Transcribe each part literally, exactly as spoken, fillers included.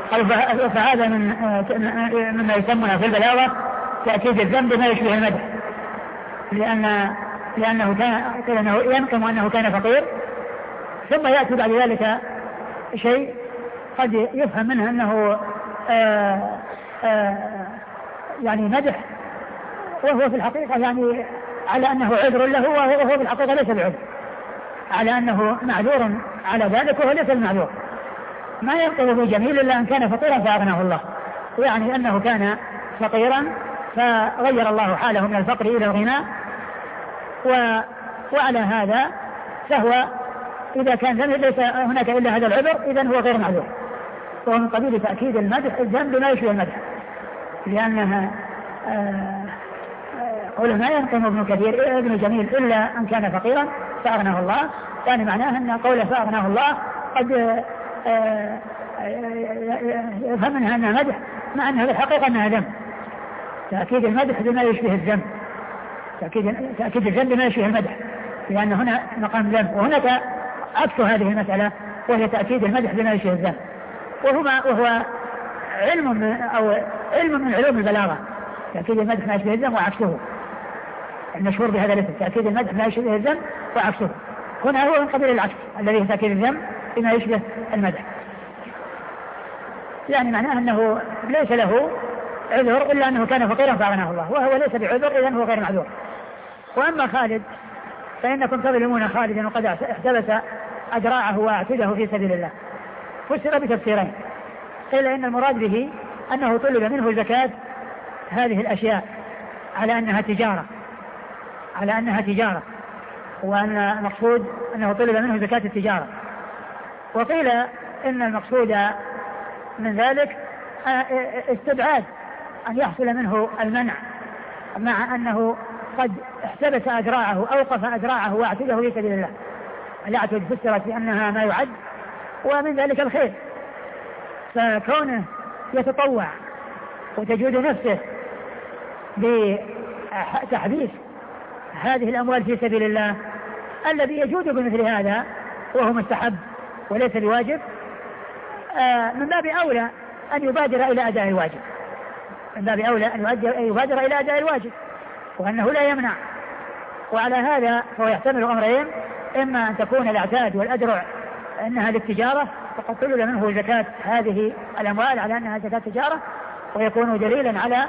فهذا من مما يسمونه في البلاغة تأكيد الذنب بما يشبه المدح، لأن لأنه كان لأنه ينقم أنه كان فقير، ثم يأتي بعد ذلك شيء قد يفهم منه أنه آآ آآ يعني مدح، وهو في الحقيقة يعني على أنه عذر له، وهو في الحقيقة ليس بعذر، على أنه معذور على ذلك وهو ليس المعذور. ما ينقض بجميل إلا أن كان فقيرا فأغناه الله، يعني أنه كان فقيرا فغير الله حاله من الفقر إلى الغنى، و... وعلى هذا فهو إذا كان ليس هناك إلا هذا العذر إذن هو غير معذور، وهو من قبيل تأكيد المدح الذنب ما يشبه المدح، لأنها قوله ما ينقم ابن كثير ابن جميل إلا أن كان فقيرا فأغناه الله، يعني معناه أن قوله فأغناه الله قد يفهم منها أنها مدح، مع أنها بالحقيقة أنها ذنب. تأكيد المدح بما يشبه الذنب، تأكيد, تأكيد الذنب بما يشبه المدح، لأن هنا مقام ذنب، وهناك عكس هذه المسألة وهي تأكيد المدح بما يشبه الذنب، وهما وهو علم من أو علم من علوم البلاغة، تأكيد المدح بما يشبه الذنب وعكسه، المشهور بهذا الاسم تأكيد المدح بما يشبه الذنب وعكسه. هنا هو من قبيل العكس الذي تأكيد الذنب بما يشبه المدح، يعني معناه أنه ليس له عذر إلا أنه كان فقيرا فأغناه الله، وهو ليس بعذر إذن هو غير معذور. وأما خالد فإنكم تظلمون خالدا وقد احتبس أدراعه وأعتده في سبيل الله، فسر بتفسيرين، قيل إن المراد به أنه طلب منه زكاة هذه الأشياء على أنها تجارة على أنها تجارة وأن المقصود أنه طلب منه زكاة التجارة. وقيل إن المقصود من ذلك استبعاد أن يحصل منه المنع، مع أنه قد احتبس أدراعه أوقف أدراعه واعتده في سبيل الله. الأعتد فسرت بأنها ما يعد، ومن ذلك الخير، فكونه يتطوع وتجود نفسه بتحبيس هذه الأموال في سبيل الله الذي يجود بمثل هذا وهو مستحب وليس بواجب، من باب أولى أن يبادر إلى أداء الواجب من باب أولى أن يبادر إلى أداء الواجب وأنه لا يمنع. وعلى هذا فهو يحتمل أمرين، إما أن تكون الأعتاد والأدرع أنها للتجارة فقد طلب منه زكاة هذه الأموال على أنها زكاة تجارة، ويكون دليلا على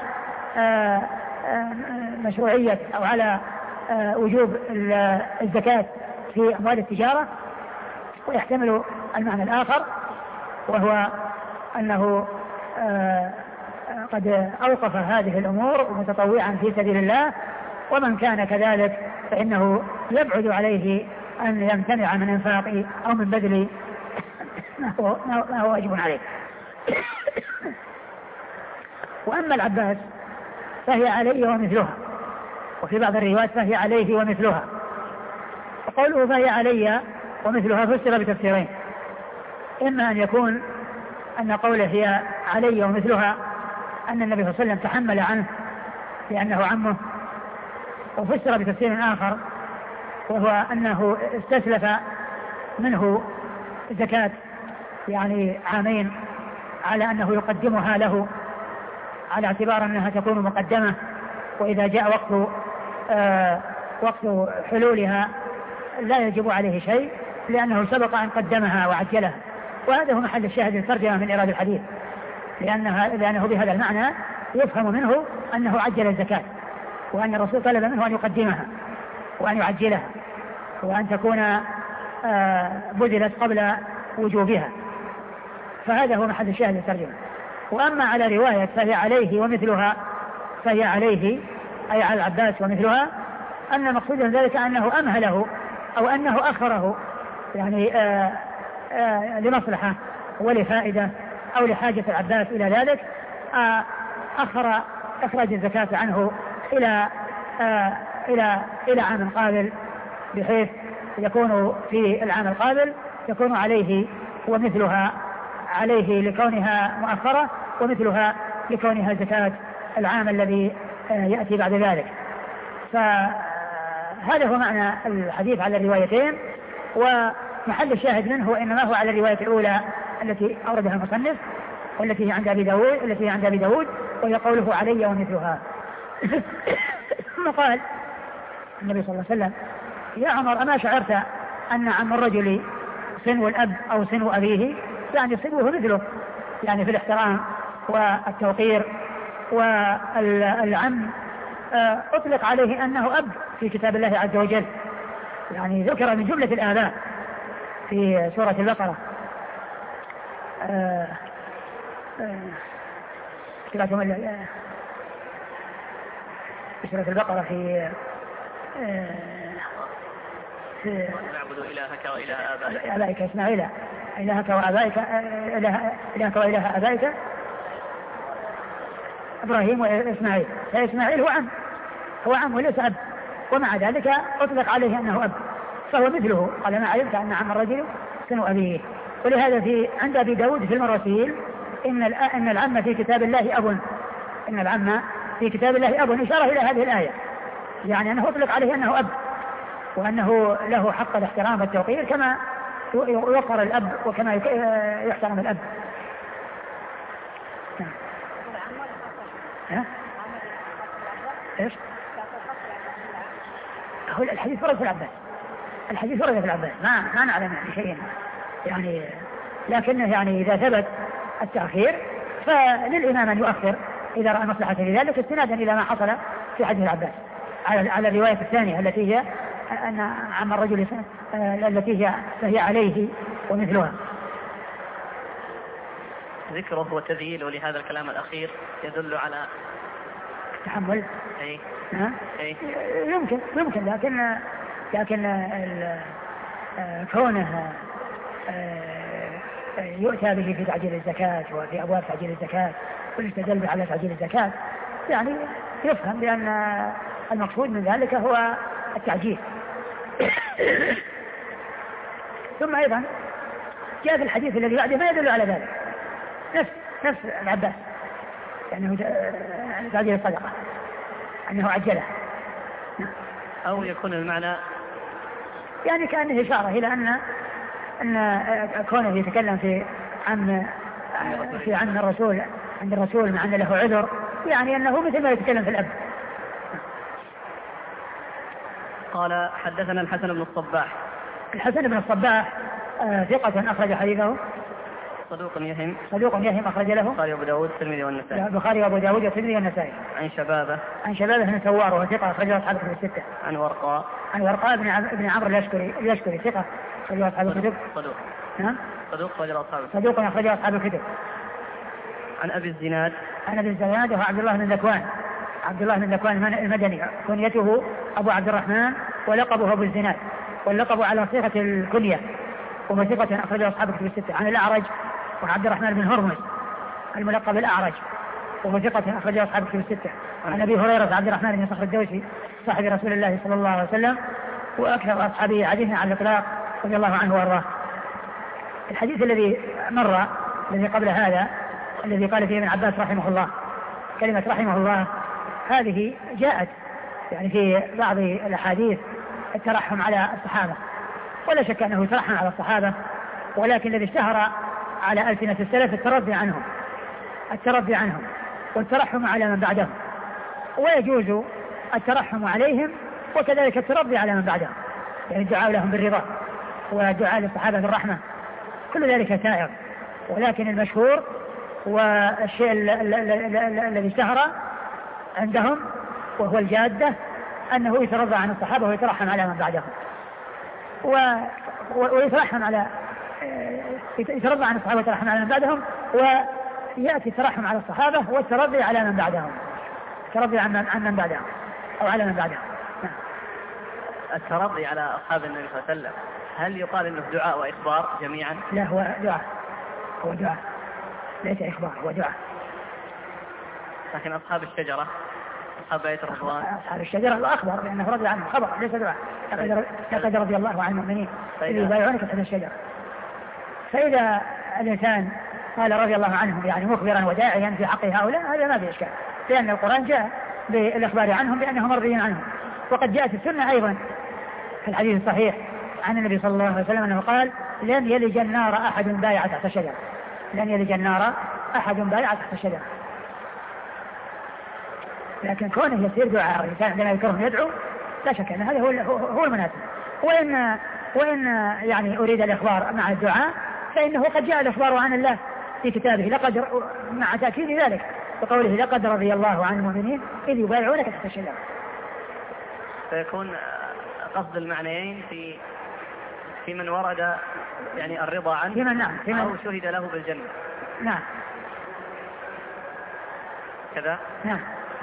مشروعية أو على وجوب الزكاة في أموال التجارة. ويحتمل المعنى الآخر وهو أنه قد أوقف هذه الأمور متطوعا في سبيل الله، ومن كان كذلك فإنه يبعد عليه أن يمتنع من انفاق أو من بذل ما هو واجب عليه. وأما العباس فهي عليه ومثلها، وفي بعض الروايات فهي عليه ومثلها. وقوله فهي علي ومثلها فسر بتفسيرين، إما أن يكون أن قوله هي علي ومثلها أن النبي صلى الله عليه وسلم تحمل عنه لأنه عمه، وفسر بتفسير آخر وهو أنه استسلف منه زكاة يعني عامين على أنه يقدمها له على اعتبار أنها تكون مقدمة، وإذا جاء وقت آه وقت حلولها لا يجب عليه شيء لأنه سبق أن قدمها وعجلها. وهذا هو محل الشاهد الترجمة من إيراد الحديث، لأنها لأنه بهذا المعنى يفهم منه أنه عجل الزكاة، وأن الرسول طلب منه أن يقدمها وأن يعجلها وأن تكون آه بذلت قبل وجوبها. فهذا هو محل الشاهد الترجمة. وأما على رواية فهي عليه ومثلها فهي عليه أي على العباس ومثلها، أن مقصود ذلك أنه أمهله أو أنه أخره، يعني آآ آآ لمصلحة ولفائدة أو لحاجة العباس إلى ذلك، أخر إخراج الزكاة عنه إلى إلى إلى عام قابل، بحيث يكون في العام القابل يكون عليه ومثلها، عليه لكونها مؤخرة ومثلها لكونها زكاة العام الذي يأتي بعد ذلك. فهذا هو معنى الحديث على الروايتين، ومحل الشاهد منه إنما هو على الرواية الأولى التي أوردها المصنف، والتي هي عند أبي داود التي هي عند أبي داود وهي قوله علي ومثلها. ثم قال النبي صلى الله عليه وسلم يا عمر أما شعرت أن عم الرجل صنو الأب أو صنو أبيه يعني صنوه مثله يعني في الاحترام والتوقير. والعم أطلق عليه أنه أب في كتاب الله عز وجل يعني ذكر من جملة الآباء في سورة البقرة آه آه في سورة البقرة في نعبد إلهك وإله آبائك آبائك إسماعيل إلهك وآبائك إلهك وإله آبائك إبراهيم وإسماعيل. فإسماعيل هو عم هو عم وليس أب ومع ذلك أطلق عليه أنه أب فهو مثله. قال ما علمت أن عم الرجل صنو أبيه. ولهذا في عند أبي داود في المراسيل إن إن العم في كتاب الله أب إن العم في كتاب الله أب إشارة إلى هذه الآية يعني أنه أطلق عليه أنه أب وأنه له حق الاحترام والتوقير كما يوقر الأب وكما يحترم الأب. ها؟ إيش؟ هو الحديث ورد في العباس الحديث ورد في العباس ما ما نعلم يعني شيء يعني لكنه يعني إذا ثبت التأخير فللإمام أن يؤخر إذا رأى مصلحة لذلك استنادا إلى ما حصل في حديث العباس على على الرواية الثانية التي هي أن عم الرجل التي هي فهي عليه ومثلها. ذكره وتذييله لهذا الكلام الأخير يدل على تحمل. أي أي يمكن يمكن لكن لكن كونه يؤتى به في تعجيل الزكاة وفي أبواب تعجيل الزكاة والاستدلال على تعجيل الزكاة يعني يفهم بأن المقصود من ذلك هو التعجيل. ثم أيضا جاء في الحديث الذي بعده ما يدل على ذلك نفس نفس العباس يعني تعجيل الصدقة أنه عجله أو يكون المعنى يعني كأنه إشارة إلى أن أن كونه يتكلم في عن في عن الرسول عند الرسول مع أن له عذر يعني أنه مثل ما يتكلم في الأب. قال حدثنا الحسن بن الصباح. الحسن بن الصباح آه ثقة أخرج حديثه. صدوق يهم. صدوق يهم أخرج له. البخاري وأبو داود والترمذي والنسائي. البخاري وأبو داود والترمذي والنسائي. عن شبابه. عن شبابه بن سوار وهو ثقة أخرج أصحاب الكتب الستة. عن ورقاء. عن ورقاء بن عم... بن عمرو اليشكري اليشكري ثقة أخرج أصحاب الكتب. صدوق. نعم. صدوق أخرج أصحاب الكتب. صدوق أخرج أصحاب الكتب. عن أبي الزناد. عن أبي الزناد وهو عبد الله بن ذكوان. عبد الله بن ذكوان المدني كنيته أبو عبد الرحمن ولقبه أبو الزناد واللقب على صيغة الكنية وهو ثقة أخرج أصحاب الكتب الستة. عن الأعرج وعبد الرحمن بن هرمز الملقب الأعرج وهو ثقة أخرج أصحاب الكتب الستة. عن أبي هريرة عبد الرحمن بن صخر الدوسي صاحب رسول الله صلى الله عليه وسلم وأكثر أصحابه حديثا على الإطلاق رضي الله عنه وأرضاه. الحديث الذي مر الذي قبل هذا الذي قال فيه ابن عباس رحمه الله كلمة رحمه الله هذه جاءت يعني في بعض الأحاديث الترحم على الصحابة ولا شك أنه يترحم على الصحابة ولكن الذي اشتهر على ألسنة السلف الترضي عنهم الترضي عنهم والترحم على من بعدهم ويجوز الترحم عليهم وكذلك الترضي على من بعدهم يعني الدعاء لهم بالرضا والدعاء للصحابة بالرحمة كل ذلك سائر ولكن المشهور والشيء الذي اشتهر عندهم وهو الجادة أنه يترضى عن الصحابة ويترحم على من بعدهم ويترحم على يترضى عن الصحابة ويترحم على من بعدهم ويأتي الترحم على الصحابة والترضي على من بعدهم الترضي عن عن من بعدهم أو على من بعدهم. الترضي على أصحاب النبي صلى الله عليه وسلم هل يقال إنه دعاء وإخبار جميعا؟ لا هو دعاء هو دعاء ليس إخبار هو دعاء. لكن أصحاب الشجرة أصحاب بيت الرضوان أصحاب الشجرة وأخبر لأنه رضي عنه خبر ليس دعاء لقد رضي الله عن المؤمنين إذ يبايعونك تحت الشجرة. فإذا الإنسان قال رضي الله عنهم يعني مخبرا وداعيا في حق هؤلاء هذا ما في إشكال لأن القرآن جاء بالإخبار عنهم بأنهم مرضيين عنهم وقد جاءت السنة أيضا في الحديث الصحيح عن النبي صلى الله عليه وسلم أنه قال لن يلج النار أحد بايع تحت شجرة لن يلج النار أحد بايع تحت الشجرة. لكن كونه يصير دعاء والإنسان عندما يذكرهم يدعو لا شك أن هذا هو هو المناسب. وإن وإن يعني أريد الإخبار مع الدعاء فإنه قد جاء الإخبار عن الله في كتابه لقد مع تأكيد ذلك بقوله لقد رضي الله عن المؤمنين إذ يبايعونك تحت الشجرة. فيكون قصد المعنيين في في من ورد يعني الرضا عنه في من نعم في من أو شهد له بالجنة. نعم كذا. نعم.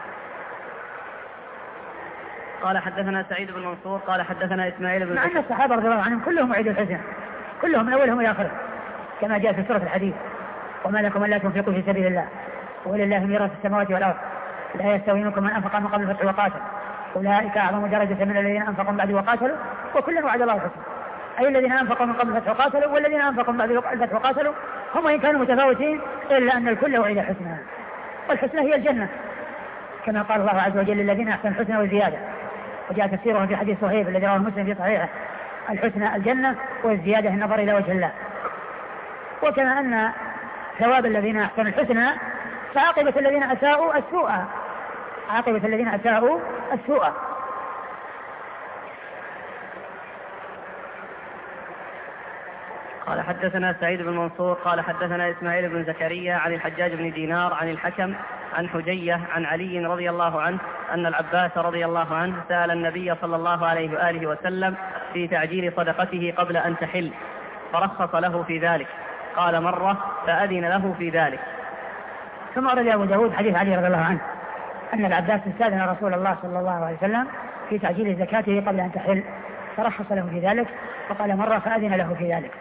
قال حدثنا سعيد بن منصور قال حدثنا إسماعيل بن مع أن الصحابة رضي الله عنهم كلهم وعيدوا الحسنى كلهم من أولهم إلى آخرهم كما جاء في سورة الحديث وما لكم ألا تنفقوا في سبيل الله ولله ميراث السماوات والأرض لا يستوي منكم من أنفق من قبل الفتح وقاتل أولئك أعظم درجة من الذين أنفقوا من بعد وقاتلوا وكلا وعد الله الحسنى. أي الذين أنفقوا من قبل الفتح وقاتلوا والذين أنفقوا من بعد الفتح وقاتلوا هم وإن كانوا متفاوتين إلا أن الكل وعد الحسنى والحسنى هي الجنة كما قال الله عز وجل للذين أحسنوا الحسنى وزيادة. وجاء تفسيره في حديث صهيب الذي رواه مسلم في صحيحه الحسنى الجنة والزيادة النظر إلى وجه الله. وكما أن ثواب الذين أحسنوا الحسنى فعاقبة الذين أساءوا السوء عاقبة الذين أساءوا السوء. قال حدثنا سعيد بن منصور قال حدثنا إسماعيل بن زكريا عن الحجاج بن دينار عن الحكم عن حجية عن علي رضي الله عنه أن العباس رضي الله عنه سأل النبي صلى الله عليه وآله وسلم في تعجيل صدقته قبل أن تحل فرخص له في ذلك قال مرة فأذن له في ذلك. ثم أورد أبو داود حديث علي رضي الله عنه أن العباس استأذن رسول الله صلى الله عليه وسلم في تعجيل زكاته قبل أن تحل فرخص له في ذلك وقال مرة فأذن له في ذلك.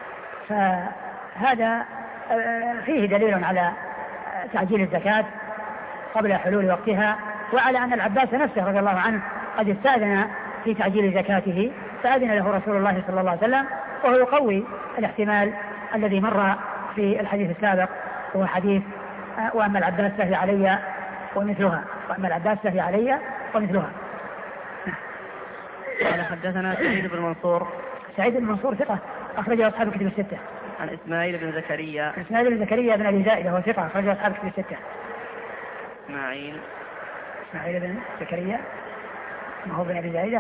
فهذا فيه دليل على تعجيل الزكاة قبل حلول وقتها وعلى أن العباس نفسه رضي الله عنه قد استأذن في تعجيل زكاته فأذن له رسول الله صلى الله عليه وسلم وهو يقوي الاحتمال الذي مر في الحديث السابق هو حديث وأما العباس فهي علي ومثلها وأما العباس فهي علي ومثلها. قال حدثنا سعيد بن منصور سعيد بن منصور ثقة أخرجه أصحاب الكتب الستة. عن إسماعيل بن زكريا إسماعيل بن زكريا بن أبي زائدة هو ثقة أخرجه أصحاب الكتب الستة. إسماعيل إسماعيل بن زكريا ما هو بن أبي زائدة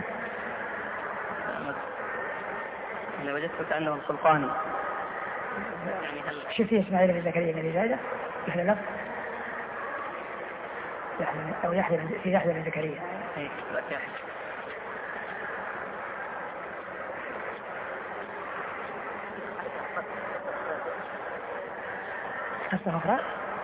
أنا وجدت كأنه الخلقاني يعني هل شفت إسماعيل بن زكريا بن أبي زائدة يحيى اللفظ أو يحيى في يحيى بن زكريا إيه لا يحيى قصة أخرى؟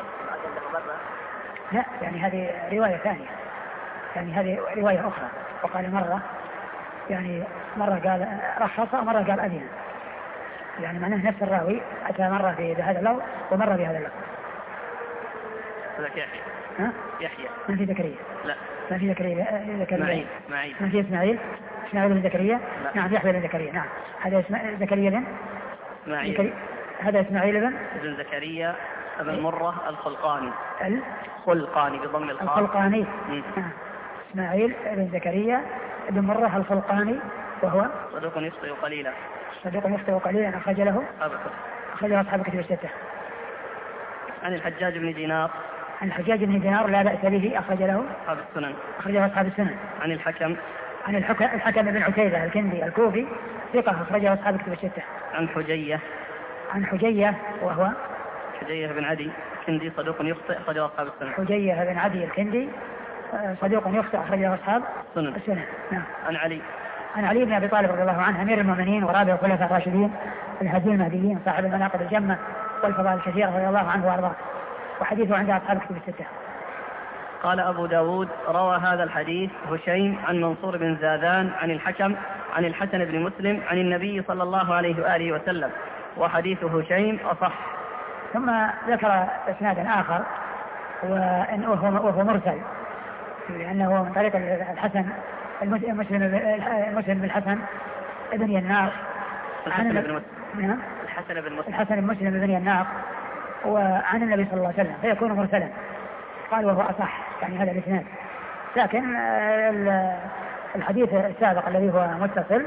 لا يعني هذه رواية ثانية يعني هذه رواية أخرى وقال مرة يعني مرة قال رخص ومرة قال أذن يعني معناه نفس الراوي أتى مرة في هذا اللفظ ومرة بهذا اللفظ. ذاك يحيى ها؟ يحيى ما في زكريا لا ما في زكريا زكريا معي ما في إسماعيل إسماعيل بن زكريا لا. نعم يحيى بن زكريا نعم هذا اسمه زكريا بن معي هذا إسماعيل بن بن زكريا بن مرة الخلقاني ال خلقاني بضم الخاء الخلقاني نعم إسماعيل بن زكريا بن مرة الخلقاني وهو صدوق يخطئ قليلا صدوق يخطئ قليلا أخرج له أخرجه أصحاب الكتب الستة. عن الحجاج بن دينار عن الحجاج بن دينار لا بأس به أخرج له أصحاب السنن أخرجه أصحاب السنن. عن الحكم عن الحكم الحكم بن عتيبة الكندي الكوفي ثقة أخرجه أصحاب الكتب الستة. عن حجية عن حجية وهو حجية بن عدي الكندي صدوق يخطئ أخرجه أصحاب السنن. حجية بن عدي الكندي صدوق يخطئ أخرجه أصحاب السنن. السنن. نعم. عن علي عن علي بن أبي طالب رضي الله عنه أمير المؤمنين ورابع الخلفاء الراشدين الهاديين المهديين صاحب المناقب الجمة والفضائل الكثيرة رضي الله عنه وأرضاه وحديثه عند أصحاب الكتب الستة. قال أبو داود روى هذا الحديث هشيم عن منصور بن زادان عن الحكم عن الحسن بن مسلم عن النبي صلى الله عليه وآله وسلم وحديث هشيم أصح. ثم ذكر إسناد آخر وهو مرسل لأنه من طريق الحسن المسلم المسلم بن الحسن ابن يناق الحسن بن مسلم الحسن بن مسلم الحسن المسلم بن يناق وعن النبي صلى الله عليه وسلم فيكون مرسلا. قال وهو أصح يعني هذا الإسناد لكن الحديث السابق الذي هو متصل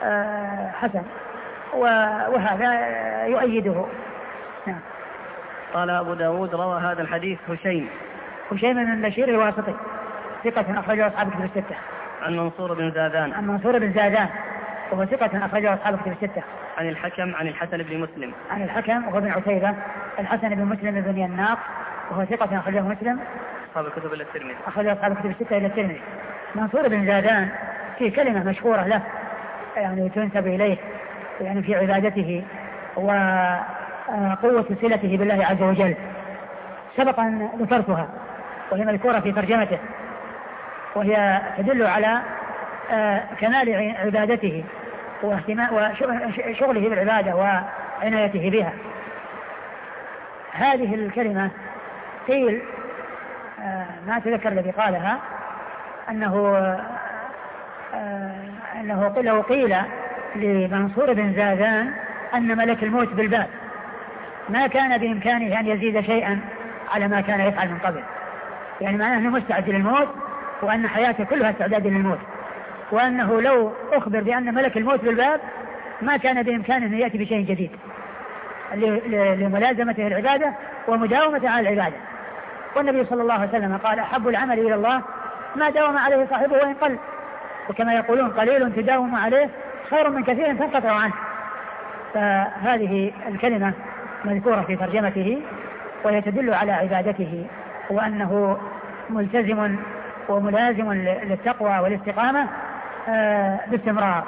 حسن وهذا يؤيده. نعم. قال أبو داود روى هذا الحديث هشيم هشيم بن بشير الواسطي ثقة أخرجه أصحاب الكتب الستة. عن منصور بن زادان عن منصور بن زادان وهو ثقة أخرجه أصحاب الكتب الستة. عن الحكم عن الحسن بن مسلم عن الحكم وهو بن عتيبة الحسن بن مسلم بن يناق وهو ثقة أخرجه مسلم أصحاب الكتب إلى الترمذي أخرجه أصحاب الكتب الستة إلى الترمذي. منصور بن زادان في كلمة مشهورة له يعني تنسب إليه يعني في عبادته وقوة صلته بالله عز وجل، سبق أن ذكرتها وهي مذكورة في ترجمته، وهي تدل على كمال عبادته وشغله بالعبادة وعنايته بها. هذه الكلمة قيل ما أتذكر الذي قالها أنه أنه لو قيل لمنصور بن زادان أن ملك الموت بالباب ما كان بإمكانه أن يزيد شيئا على ما كان يفعل من قبل، يعني معناه أنه مستعد للموت وأن حياته كلها استعداد للموت، وأنه لو أخبر بأن ملك الموت بالباب ما كان بإمكانه أن يأتي بشيء جديد لملازمته العبادة ومداومته على العبادة. والنبي صلى الله عليه وسلم قال أحب العمل إلى الله ما داوم عليه صاحبه وإن قل، وكما يقولون قليل تداوم عليه خير من كثير تنقطع عنه. فهذه الكلمة مذكورة في ترجمته وهي تدل على عبادته وأنه ملتزم وملازم للتقوى والاستقامة باستمرار.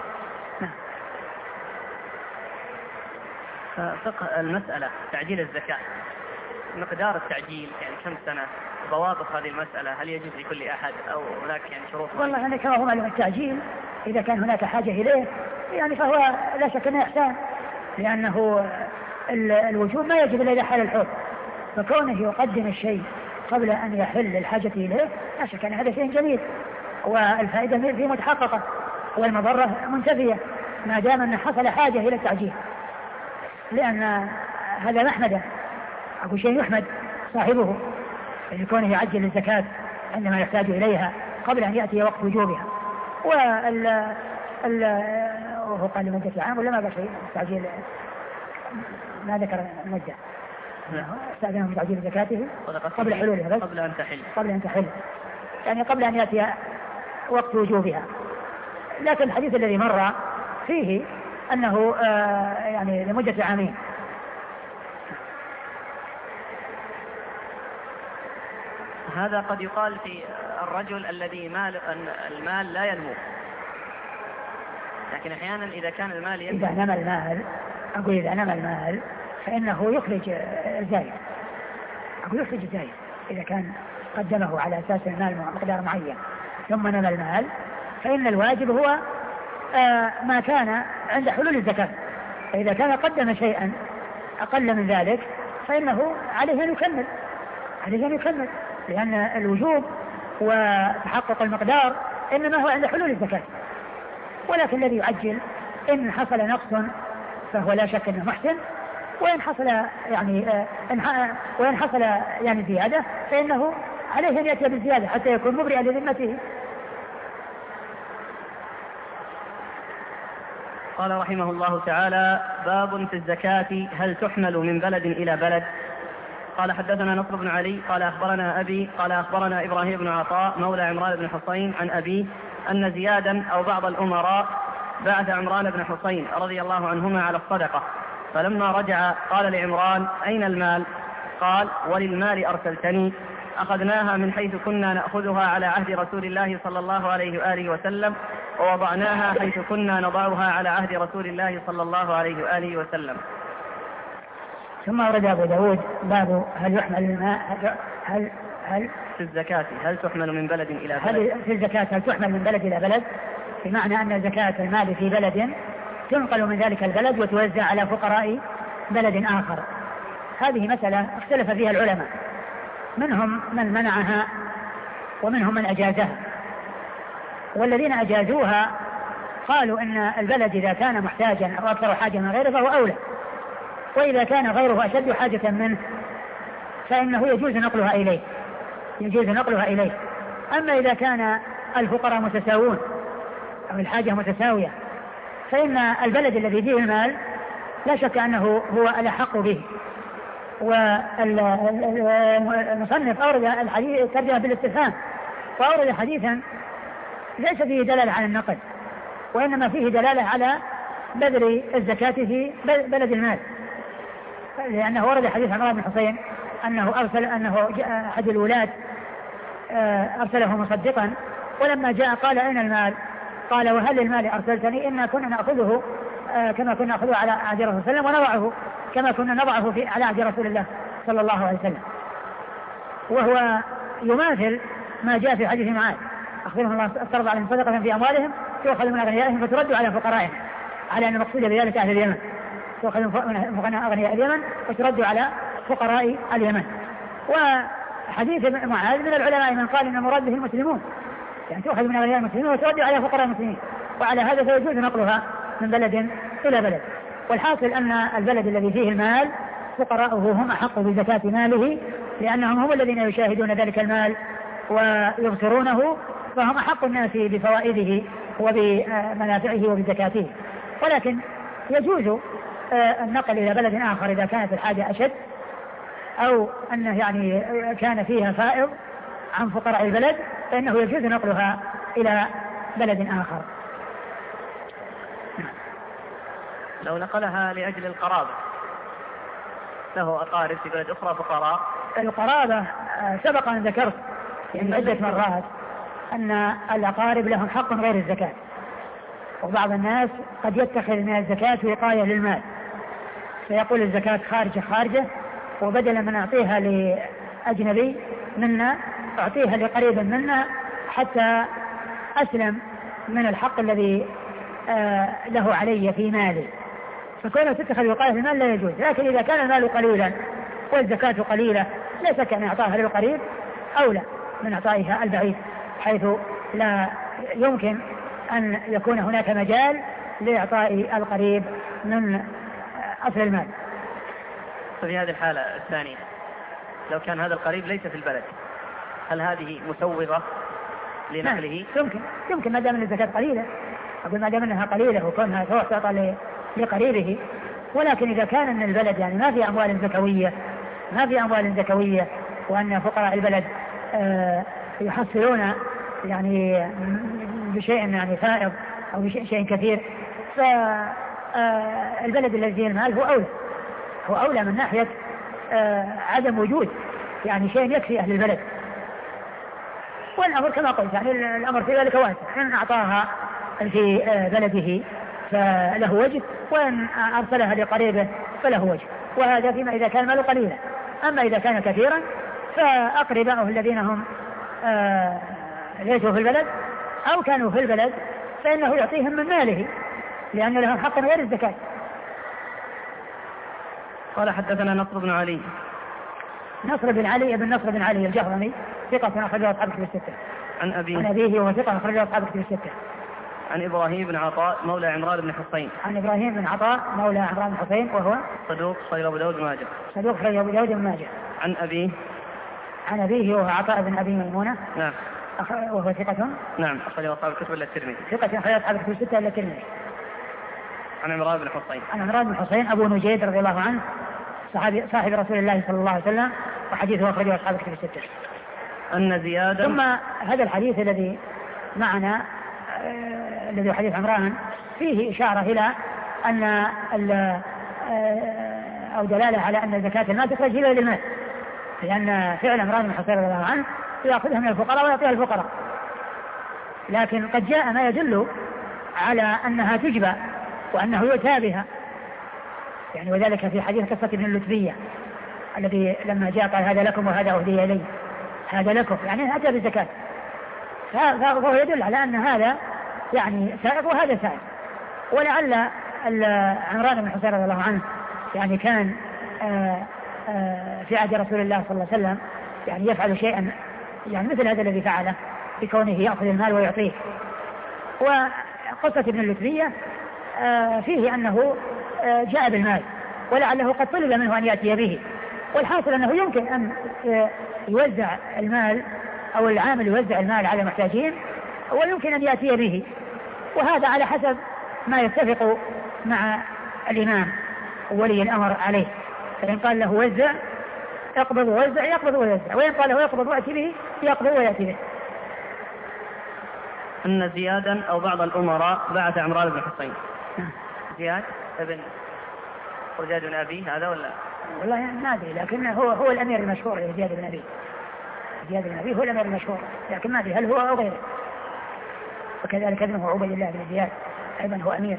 فقه المسألة تعجيل الزكاة، مقدار التعجيل يعني كم سنة، ضوابط هذه المسألة، هل يجوز لكل أحد أو هناك يعني شروط؟ والله أنا كما هو معلوم التعجيل إذا كان هناك حاجة إليه يعني فهو لا شك أنه إحسان، لأنه الوجوب ما يجب إلا إذا حل الحول، فكونه يقدم الشيء قبل أن يحل الحاجة إليه لا شك أن هذا شيء جميل والفائدة فيه متحققة والمضرة منتفية ما دام أن حصل حاجة إلى التعجيل، لأن هذا محمدا أقول شيء يحمد صاحبه أن يكونه يعجل الزكاة عندما يحتاج إليها قبل أن يأتي وقت وجوبها. وال ال وهو قال لمدة عام ولا ما بقى شيء تعجيل ما ذكر المدة استأذنهم تعجيل زكاته قبل حلولها بس قبل أن تحل قبل أن تحل يعني قبل أن يأتي وقت وجوبها. لكن الحديث الذي مر فيه أنه آه يعني لمدة عامين. هذا قد يقال في الرجل الذي مال المال لا ينمو، لكن أحيانا إذا كان المال ينمو إذا نمى المال أقول إذا نمى المال فإنه يخرج الزايد، أقول يخرج الزايد إذا كان قدمه على أساس المال مقدار معين ثم نمى المال فإن الواجب هو آه ما كان عند حلول الزكاة، فإذا كان قدم شيئا أقل من ذلك فإنه عليه أن يكمل عليه أن يكمل لأن الوجوب وتحقق المقدار إنما هو عند حلول الزكاة. ولكن الذي يعجل إن حصل نقص فهو لا شك أنه محسن، وإن حصل يعني آه وإن حصل يعني زيادة فإنه عليه أن يأتي بالزيادة حتى يكون مبرئا لذمته. قال رحمه الله تعالى: باب في الزكاة هل تحمل من بلد إلى بلد؟ قال حدثنا نصر بن علي قال أخبرنا أبي قال أخبرنا إبراهيم بن عطاء مولى عمران بن حصين عن أبيه أن زيادا أو بعض الأمراء بعث عمران بن حصين رضي الله عنهما على الصدقة، فلما رجع قال لعمران: أين المال؟ قال: وللمال أرسلتني، أخذناها من حيث كنا نأخذها على عهد رسول الله صلى الله عليه وآله وسلم، ووضعناها حيث كنا نضعها على عهد رسول الله صلى الله عليه وآله وسلم. ثم ورد أبو داود باب هل يحمل الماء هل هل في الزكاة هل تحمل من بلد إلى بلد؟ هل في الزكاة هل تحمل من بلد إلى بلد، بمعنى أن زكاة المال في بلد تنقل من ذلك البلد وتوزع على فقراء بلد آخر. هذه مسألة اختلف فيها العلماء، منهم من منعها ومنهم من أجازها، والذين أجازوها قالوا أن البلد إذا كان محتاجا أو أكثر حاجة من غيره فهو أولى، وإذا كان غيره أشد حاجة منه فإنه يجوز نقلها إليه يجوز نقلها إليه. أما إذا كان الفقراء متساوون أو الحاجة متساوية فإن البلد الذي فيه المال لا شك أنه هو الأحق به، والمصنف أورد الحديث ترجمة بالاستفهام، وأورد حديثا ليس فيه دلالة على النقل، وإنما فيه دلالة على بذل الزكاة في بلد المال، لأنه ورد حديث عمران بن حسين أنه أرسل أنه أحد الولاة أرسله مصدقا، ولما جاء قال أين المال؟ قال وهل المال أرسلتني؟ إنا كنا نأخذه كما كنا نأخذه على عهد رسول الله صلى الله عليه وسلم، ونضعه كما كنا نضعه في على عهد رسول الله صلى الله عليه وسلم. وهو يماثل ما جاء في حديث معاذ أخبرهم الله افترض عليهم صدقة في أموالهم تؤخذ من أغنيائهم فترد على فقرائهم، على أن المقصود بذلك أهل اليمن، تؤخذ من أغنياء اليمن وترد على فقراء اليمن. وحديث معاذ من العلماء من قال إن المراد به المسلمون، يعني تؤخذ من أغنياء المسلمين وترد على فقراء المسلمين، وعلى هذا فيجوز نقلها من بلد إلى بلد. والحاصل أن البلد الذي فيه المال فقراؤه هم أحق بزكاة ماله، لأنهم هم الذين يشاهدون ذلك المال ويبصرونه، فهم أحق الناس بفوائده وبمنافعه وبزكاته. ولكن يجوز النقل إلى بلد آخر إذا كانت الحاجة أشد، أو أنه يعني كان فيها فائض عن فقراء البلد، فإنه يجوز نقلها إلى بلد آخر. لو نقلها لأجل القرابة، له أقارب في بلد أخرى فقراء. القرابة سبق أن ذكرت يعني عدة مرات أن الأقارب لهم حق غير الزكاة، وبعض الناس قد يتخذ من الزكاة وقاية للمال، فيقول الزكاة خارجة خارجة، وبدلا من أعطيها لأجنبي منا أعطيها لقريب منا حتى أسلم من الحق الذي آه له علي في مالي، فكونه تتخذ وقاية المال لا يجوز. لكن إذا كان المال قليلا والزكاة قليلة ليس كان إعطائها للقريب أولى من إعطائها البعيد، حيث لا يمكن أن يكون هناك مجال لإعطاء القريب من أصل المال. ففي هذه الحالة الثانية لو كان هذا القريب ليس في البلد، هل هذه مسوغة لنقله؟ يمكن يمكن ما دام ان الزكاة قليلة، أقول ما دام انها قليلة وكونها تعطى لقريبه. ولكن إذا كان ان البلد يعني ما في أموال زكوية ما في أموال زكوية وأن فقراء البلد آه يحصلون يعني بشيء يعني فائض أو بشيء كثير، فالبلد الذي فيه المال هو أولى هو أولى من ناحية آه عدم وجود يعني شيء يكفي أهل البلد. والأمر كما قلت يعني الأمر في ذلك واسع، إن أعطاها في بلده فله وجه، وإن أرسلها لقريبه فله وجه، وهذا فيما إذا كان المال قليلا. أما إذا كان كثيرا فأقرباؤه الذين هم آه ليسوا في البلد أو كانوا في البلد فإنه يعطيهم من ماله، لأن لهم حق غير الزكاة. قال حدثنا نصر بن علي. نصر بن علي ابن نصر بن علي الجهرمي ثقة أخرجه أصحاب الكتب الستة. عن أبيه عن أبيه وهو ثقة أخرجه أصحاب الكتب الستة. عن إبراهيم بن عطاء مولى عمران بن حصين. عن إبراهيم بن عطاء مولى عمران بن حصين وهو صدوق خرج أبو داود ماجه. صدوق خرج أبو داود ماجه. عن أبيه عن أبيه وهو عطاء بن أبي ميمونة. نعم. أخ... وهو ثقة. نعم أخرجه أصحاب الكتب إلا الترمذي. ثقة أخرجه أصحاب الكتب الستة إلا الترمذي. عن عمران بن حصين. عن عمران بن حصين أبو نجيد رضي الله عنه صحابي صاحب رسول الله صلى الله عليه وسلم، وحديثه أخرجه أصحاب الكتب الستة. أن زيادة. ثم هذا الحديث الذي معنا آه الذي حديث عمران فيه إشارة إلى أن آه أو دلالة على أن زكاة المال تخرج إلى المال، لأن فعل عمران بن حصين رضي الله عنه يأخذها من الفقراء ويعطيها الفقراء، لكن قد جاء ما يدل على أنها تجبى وأنه يؤتى بها، يعني وذلك في حديث قصة ابن اللتبية الذي لما جاء قال هذا لكم وهذا أهدي إلي، هذا لكم يعني أتى بالزكاة، فهو يدل على أن هذا يعني سائق وهذا سائق. ولعل عمران بن حصين رضي الله عنه يعني كان آآ آآ في عهد رسول الله صلى الله عليه وسلم يعني يفعل شيئا يعني مثل هذا الذي فعله بكونه يأخذ المال ويعطيه. وقصة ابن اللتبية فيه أنه جاء بالمال ولعله قد طلب منه أن يأتي به، والحاصل أنه يمكن أن يوزع المال أو العامل يوزع المال على المحتاجين ويمكن أن يأتي به، وهذا على حسب ما يتفق مع الإمام ولي الأمر عليه، فإن قال له وزع اقبض ووزع يقبض ويوزع، وإن قال هو يقبض ويأتي به يقبض ويأتي به. أن زيادا أو بعض الأمراء بعث عمران بن حسين. زياد ابن زياد بن أبي هذا ولا؟ والله ما أدري، لكن هو هو الأمير المشهور زياد بن أبي. زياد بن أبي هو الأمير المشهور، لكن ما أدري هل هو أو غيره. وكذلك ابنه عبيد الله بن زياد أيضا هو أمير.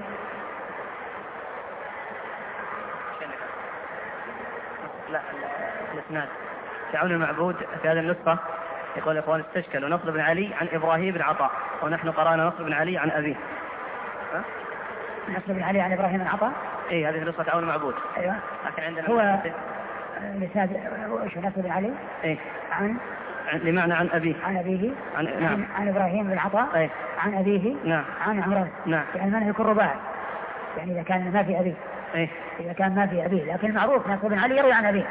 لا الاسناد في عون المعبود في هذه النسخة يقول إخوان استشكلوا نصر بن علي عن إبراهيم بن عطاء، ونحن قرأنا نصر بن علي عن أبيه. ها؟ نصر بن علي عن إبراهيم بن عطاء. إيه هذه نسخة عون المعبود. أيوة. لكن عندنا هو لساد وش نصر بن علي. إيه. عن لمعنى عن أبيه. عن أبيه. عن, عن, نعم. عن إبراهيم بن عطاء. إيه. عن أبيه. نعم. عن عمران. نعم. يعني من يكون رباعي، يعني إذا كان ما في أبيه. إيه. إذا كان ما في أبيه، لكن معروف نصر بن علي يروي عن أبيه.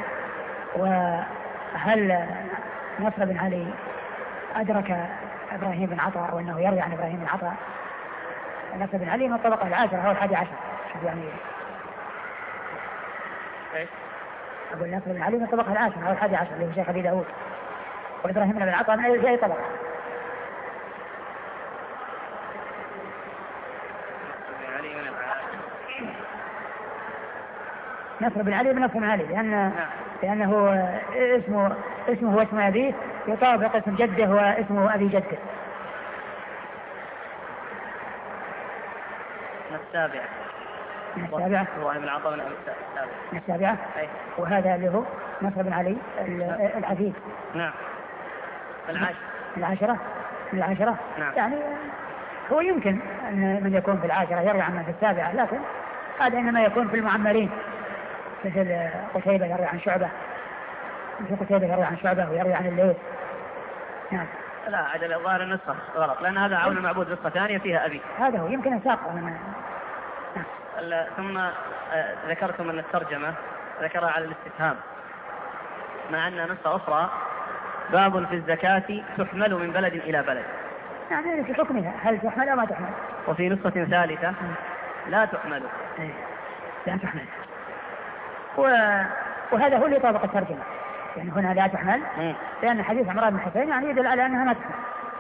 وهل نصر بن علي أدرك إبراهيم بن عطاء وأنه يروي عن إبراهيم بن عطاء؟ نصر بن علي من الطبقة العاشرة أو الحادي عشر. شوف يعني إيش؟ أقول نصر بن علي من الطبقة العاشرة أو الحادي عشر اللي هو شيخ أبي داود، وإبراهيم بن عطاء من أي طبقة؟ نصر بن علي بن نصر بن علي لأن لأنه اسمه اسمه هو اسم أبيه يطابق اسم جده واسمه أبي جده. السابعة. السابعة. إبراهيم بن عطاء من السابعة. السابعة. وهذا اللي هو نصر بن علي العزيز. نعم. العاشرة. العاشرة. العاشرة. نعم. يعني هو يمكن أن من يكون في العاشرة يروي عن من في السابعة، لكن هذا إنما يكون في المعمرين مثل قتيبة يروي عن شعبة، مثل قتيبة يروي عن شعبة ويروي عن الليث. نعم. لا عدل الظاهر النسخة غلط، لأن هذا عون المعبود نسخة ثانية فيها أبي. هذا هو يمكن أساقه من... نعم. ثم ذكرتم أن الترجمة ذكرها على الاستفهام، مع أن نسخة أخرى باب في الزكاة تحمل من بلد إلى بلد، يعني في حكمها هل تحمل أو ما تحمل. وفي نسخة ثالثة لا تحمل. لا تحمل. و... وهذا هو اللي طابق الترجمة، يعني هنا لا تحمل م. لأن حديث عمران بن حسين يعني يدل على أنها ما تحمل.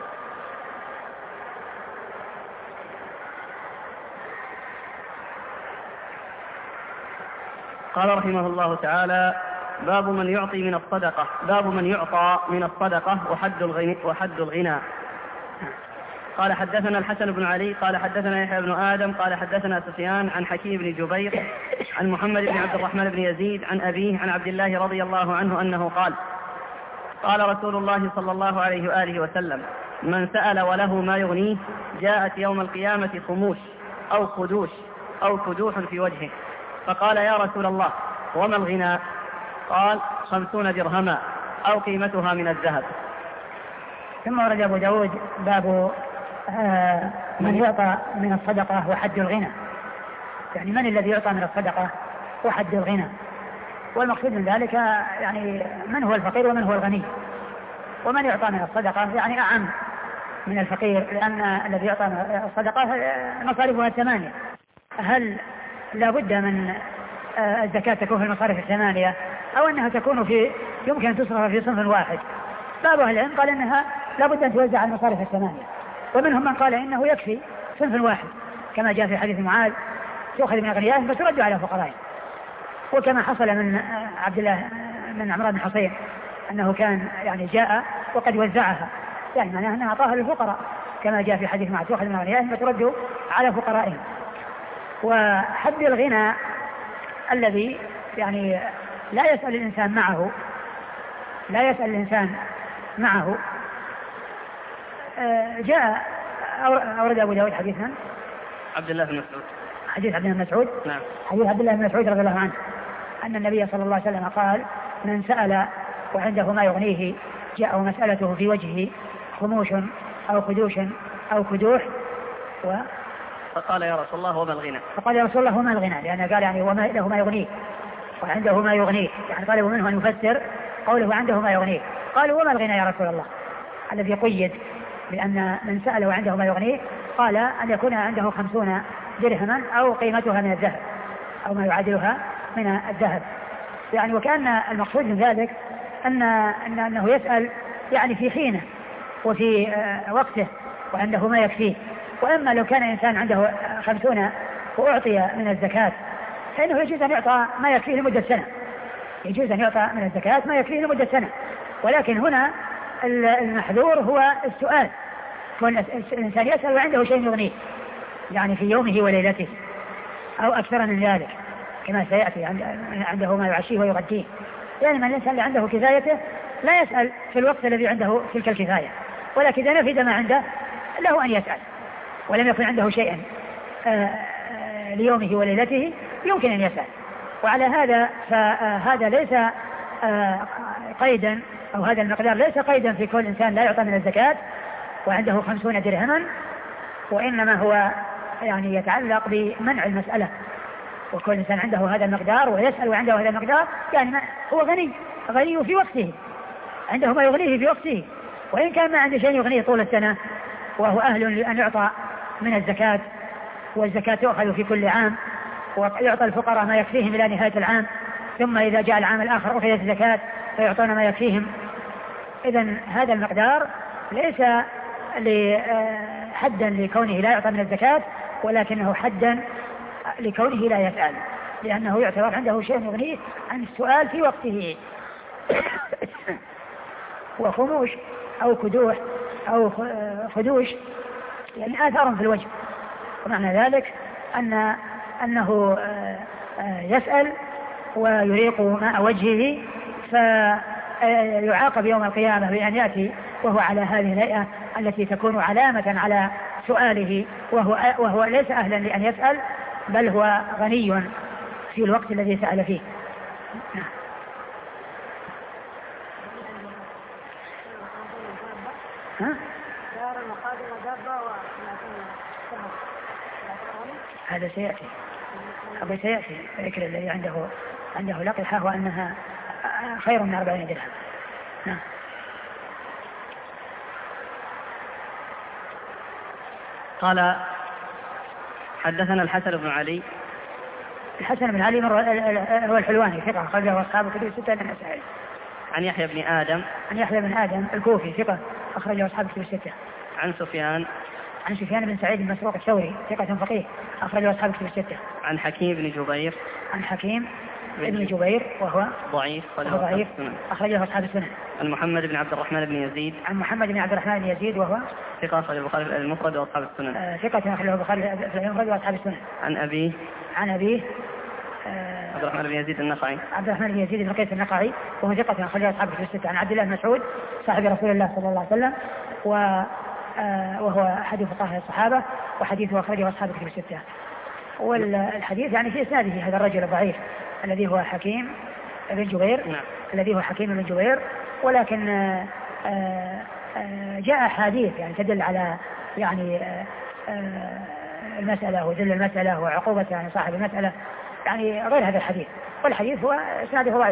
قال رحمه الله تعالى: باب من يعطي من الصدقة باب من يعطى من الصدقة وحد الغنى وحد الغنى. قال حدثنا الحسن بن علي قال حدثنا يحيى بن آدم قال حدثنا سفيان عن حكيم بن جبير عن محمد بن عبد الرحمن بن يزيد عن أبيه عن عبد الله رضي الله عنه أنه قال: قال رسول الله صلى الله عليه وآله وسلم: من سأل وله ما يغنيه جاءت يوم القيامة خموش أو خدوش أو كدوح في وجهه، فقال: يا رسول الله وما الغنى؟ قال: خمسون درهما أو قيمتها من الذهب. ثم ورد أبو داود باب آه من يعطى من الصدقة وحد الغنى، يعني من الذي يعطى من الصدقة وحد الغنى، والمقصود من ذلك يعني من هو الفقير ومن هو الغني. ومن يعطى من الصدقة يعني أعم من الفقير، لأن الذي يعطى من الصدقة مصارفها الثمانية. هل لا بد من آه الزكاة تكون في المصارف الثمانية أو أنها تكون في يمكن أن تصرف في صنف واحد؟ بعض أهل العلم قال أنها لا بد أن توزع على المصارف الثمانية، ومنهم من قال إنه يكفي صنف واحد كما جاء في حديث معاذ: تؤخذ من أغنيائهم فترد على فقرائهم. وكما حصل من عبد الله من عمران بن حسين أنه كان يعني جاء وقد وزعها، يعني معناها أنها أعطاها للفقراء كما جاء في حديث معاذ: تؤخذ من أغنيائهم فترد على فقرائهم. وحد الغنى الذي يعني لا يسأل الإنسان معه لا يسأل الإنسان معه جاء أورد أبو داود حديثا عبد الله بن مسعود حديث عبد الله بن مسعود نعم. حديث عبد الله بن مسعود رضي الله عنه أن النبي صلى الله عليه وسلم قال: من سأل وعنده ما يغنيه جاء مسألته في وجهه خموش أو خدوش أو كدوح و... فقال: يا رسول الله وما الغنى؟ فقال: يا رسول الله وما الغنى؟ لأنه قال يعني وما له ما يغنيه وعنده ما يغنيه، يعني طلبوا منه أن يفسر قوله عنده ما يغنيه. قالوا: وما الغنى يا رسول الله؟ الذي قيد بأن من سأل وعنده ما يغنيه قال أن يكون عنده خمسون درهما أو قيمتها من الذهب أو ما يعادلها من الذهب، يعني وكأن المقصود من ذلك أن أن أنه يسأل يعني في حينه وفي وقته وعنده ما يكفيه. وأما لو كان إنسان عنده خمسون وأعطي من الزكاة فإنه يجوز أن يعطى ما يكفيه لمدة سنة، يجوز أن يعطى من الزكاة ما يكفيه لمدة سنة. ولكن هنا المحذور هو السؤال، الإنسان يسأل وعنده شيء يغنيه يعني في يومه وليلته أو أكثر من ذلك كما سيأتي، عنده ما يعشيه ويغديه. يعني من الإنسان اللي عنده كفايته لا يسأل في الوقت الذي عنده تلك الكفاية، ولكن إذا نفد ما عنده له أن يسأل ولم يكن عنده شيئا ليومه وليلته يمكن أن يسأل. وعلى هذا فهذا ليس قيدا أو هذا المقدار ليس قيدا في كل إنسان لا يعطى من الزكاة وعنده خمسون درهما، وإنما هو يعني يتعلق بمنع المسألة. وكل إنسان عنده هذا المقدار ويسأل وعنده هذا المقدار يعني هو غني غني في وقته، عنده ما يغنيه في وقته، وإن كان ما عنده شيء يغنيه طول السنة وهو أهل لأن يعطى من الزكاة، والزكاة تؤخذ في كل عام ويعطى الفقراء ما يكفيهم إلى نهاية العام، ثم إذا جاء العام الآخر أخذت الزكاة فيعطون ما يكفيهم. إذن هذا المقدار ليس حدا لكونه لا يعطى من الزكاة، ولكنه حدا لكونه لا يسأل، لأنه يعتبر عنده شيء يغنيه عن السؤال في وقته. وخموش أو كدوح أو خدوش يعني آثار في الوجه، ومعنى ذلك أن أنه يسأل ويريق ماء وجهه فيعاقب يوم القيامة بأن يأتي وهو على هذه الهيئة التي تكون علامة على سؤاله، وهو, وهو ليس أهلا لأن يسأل بل هو غني في الوقت الذي سأل فيه. ها؟ هذا سيأتي أبو سيأتي ذكر الذي عنده عنده لقحة وأنها خير من أربعين درهم. نعم. قال حدثنا الحسن بن علي. الحسن بن علي هو الحلواني ثقة أخرجه أصحاب كتب الستة النسائي. عن يحيى بن آدم. عن يحيى بن آدم الكوفي ثقة أخرجه أصحاب كتب الستة. عن سفيان. عن سفيان بن سعيد بن مسروق الثوري ثقة فقيه أخرجه أصحاب كتب الستة. عن حكيم بن جبير. عن حكيم بن جبير وهو ضعيف وهو ضعيف أخرجه أصحاب السنن. عن محمد بن عبد الرحمن بن يزيد. عن محمد بن عبد الرحمن بن يزيد وهو ثقة أخرجه البخاري في المفرد وأصحاب السنن. آه ثقة أخرجه البخاري في المفرد وأصحاب السنن. عن أبيه. عن أبيه آه عبد الرحمن بن يزيد النخعي. عبد الرحمن بن يزيد بن قيس النخعي وهو ثقة أخرجه أصحاب الكتب الستة. عن عبد الله بن مسعود صاحب رسول الله صلى الله عليه وسلم و آه وهو أحد فقهاء الصحابة وحديثه أخرجه أصحاب الكتب الستة. والحديث يعني في إسناده هذا الرجل الضعيف الذي هو حكيم بن جبير. نعم. الذي هو حكيم بن جبير، ولكن آآ آآ جاء حديث يعني تدل على يعني المسألة وذل المسألة وعقوبة يعني صاحب المسألة يعني غير هذا الحديث، والحديث هو إسناده ضعيف.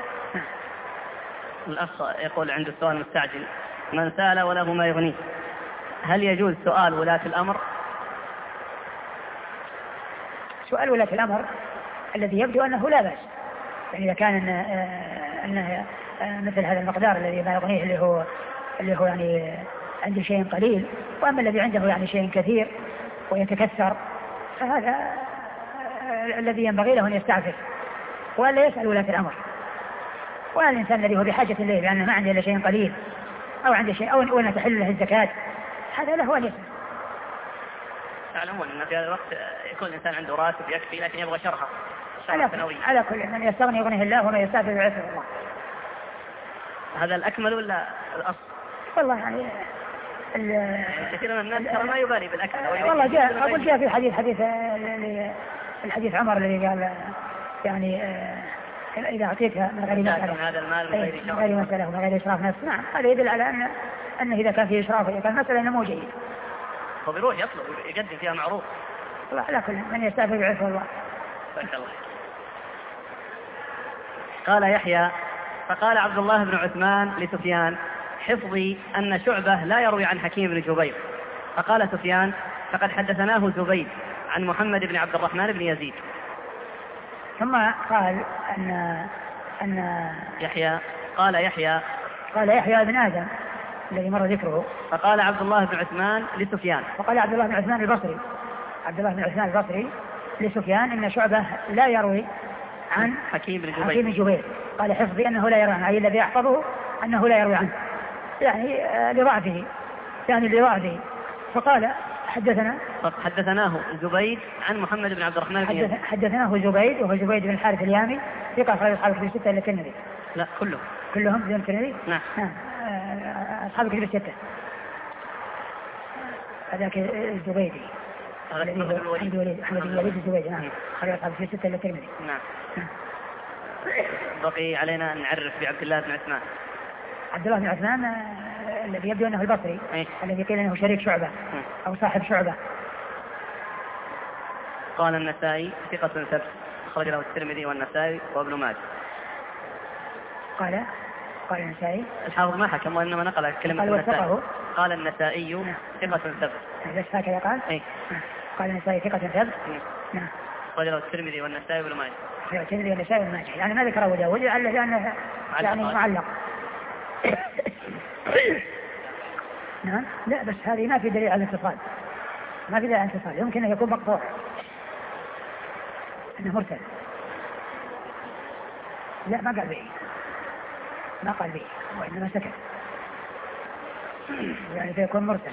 الأخ يقول عنده سؤال مستعجل: من سأل وله ما يغنيه، هل يجوز سؤال ولاة الأمر؟ سؤال ولاة الأمر الذي يبدو أنه لا بأس، يعني إذا كان أنه مثل هذا المقدار الذي ما يغنيه اللي هو اللي هو يعني عنده شيء قليل، وأما الذي عنده يعني شيء كثير ويتكثر فهذا الذي ينبغي له أن يستعفف ولا يسأل ولاة الأمر. ولا الإنسان الذي هو بحاجة إليه لأنه ما عنده إلا شيء قليل أو عنده شيء أو أن تحل له الزكاة، هذا له أن يسأل. تعلمون أن في هذا الوقت يكون الإنسان عنده راتب يكفي لكن يبغى شرها على, على كل من يستغني يغنيه الله وما يستعفف يعفه الله. هذا الأكمل ولا الأصل؟ والله يعني كثير من الناس ترى ما يبالي بالأكل. والله جاء أقول جاء في حديث حديث الحديث عمر الذي قال يعني إذا أعطيتها من غير مسألة هذا المال من غير من غير مسألة ومن غير إسراف نفس. نعم، هذا يدل على أن أنه إذا كان فيه إسراف إذا كان مسألة أنه مو جيد هو بيروح يطلب يقدم فيها معروف. والله على كل من يستعفف يعفه الله. الله. قال يحيى: فقال عبد الله بن عثمان لسفيان: حفظي أن شعبة لا يروي عن حكيم بن جبير. فقال سفيان: فقد حدثناه زبيد عن محمد بن عبد الرحمن بن يزيد. ثم قال أن أن يحيى قال يحيى قال يحيى بن آدم الذي مر ذكره. فقال عبد الله بن عثمان لسفيان فقال عبد الله بن عثمان البصري عبد الله بن عثمان البصري لسفيان إن شعبة لا يروي عن حكيم بن جبير, حكيم جبير. قال حفظي أنه لا يروي عنه، أي الذي يحفظه أنه لا يروي عنه، يعني لضعفه يعني لضعفه. فقال حدثنا حدثناه زبيد عن محمد بن عبد الرحمن بن حدث حدثناه زبيد وهو زبيد بن الحارث اليامي ثقة أخرج أصحاب الكتب الستة إلا الترمذي. لا كلهم كلهم بدون الترمذي. نعم أصحاب الكتب الستة. هذاك الزبيدي الذي هو محمد بن الوليد محمد بن الوليد الزبيدي. نعم أخرج أصحاب الكتب الستة إلا الترمذي. نعم. بقي علينا أن نعرف بعبد الله بن عثمان. عبد الله بن عثمان الذي يبدو أنه البصري أيه؟ الذي قيل أنه شريك شعبة أو صاحب شعبة. قال النسائي ثقة ثبت أخرج له الترمذي والنسائي وابن ماجه. قال قال النسائي الحافظ ما حكم وإنما نقل كلمة قال النسائي. قال النسائي ثقة ثبت. بس هكذا قال. أي. قال النسائي ثقة ثبت. نعم. أخرج له الترمذي والنسائي وابن ماجه. الترمذي والنسائي وابن ماجه يعني ما ذكر أبو داود لأنه يعني معلق. نعم. لا بس هذه ما في دليل على الاتصال، ما في دليل على الاتصال، يمكن أن يكون مقطوع انه مرسل. لا ما قال به، ما قال به وإنما سكت يعني فيكون مرسل.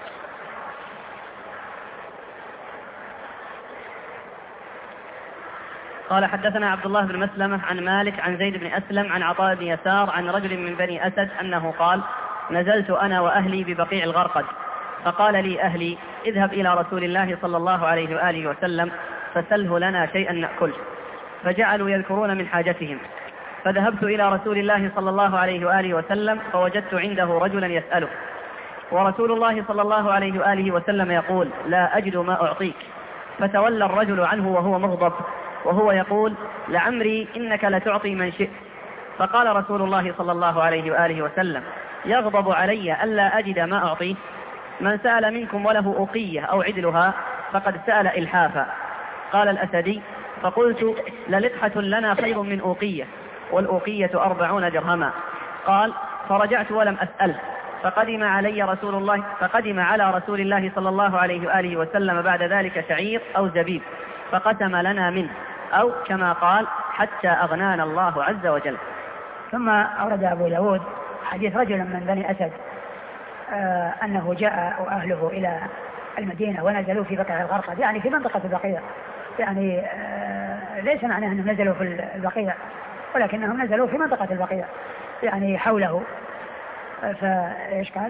قال حدثنا عبد الله بن مسلمة عن مالك عن زيد بن أسلم عن عطاء بن يسار عن رجل من بني أسد أنه قال نزلت أنا وأهلي ببقيع الغرقد فقال لي أهلي اذهب إلى رسول الله صلى الله عليه وآله وسلم فسله لنا شيئا نأكله، فجعلوا يذكرون من حاجتهم، فذهبت إلى رسول الله صلى الله عليه وآله وسلم فوجدت عنده رجلا يسأله، ورسول الله صلى الله عليه وآله وسلم يقول لا أجد ما أعطيك، فتولى الرجل عنه وهو مغضب وهو يقول لعمري إنك لتعطي من شئت، فقال رسول الله صلى الله عليه وآله وسلم يغضب علي ألا أجد ما أعطيه، من سأل منكم وله أقية أو عدلها فقد سأل إلحافا. قال الأسدي فقلت للقحة لنا خير من أوقية، والأوقية أربعون درهما. قال فرجعت ولم أسأل، فقدم علي رسول الله فقدم على رسول الله صلى الله عليه وآله وسلم بعد ذلك شعير أو زبيب فقسم لنا منه، أو كما قال حتى أغنانا الله عز وجل. ثم أورد أبو داود حديث رجل من بني أسد آه أنه جاء أهله إلى المدينة ونزلوا في بقيع الغرقد يعني في منطقة البقيع، يعني آه ليس معناه أنهم نزلوا في البقيع ولكنهم نزلوا في منطقة البقيع يعني حوله. فإيش قال؟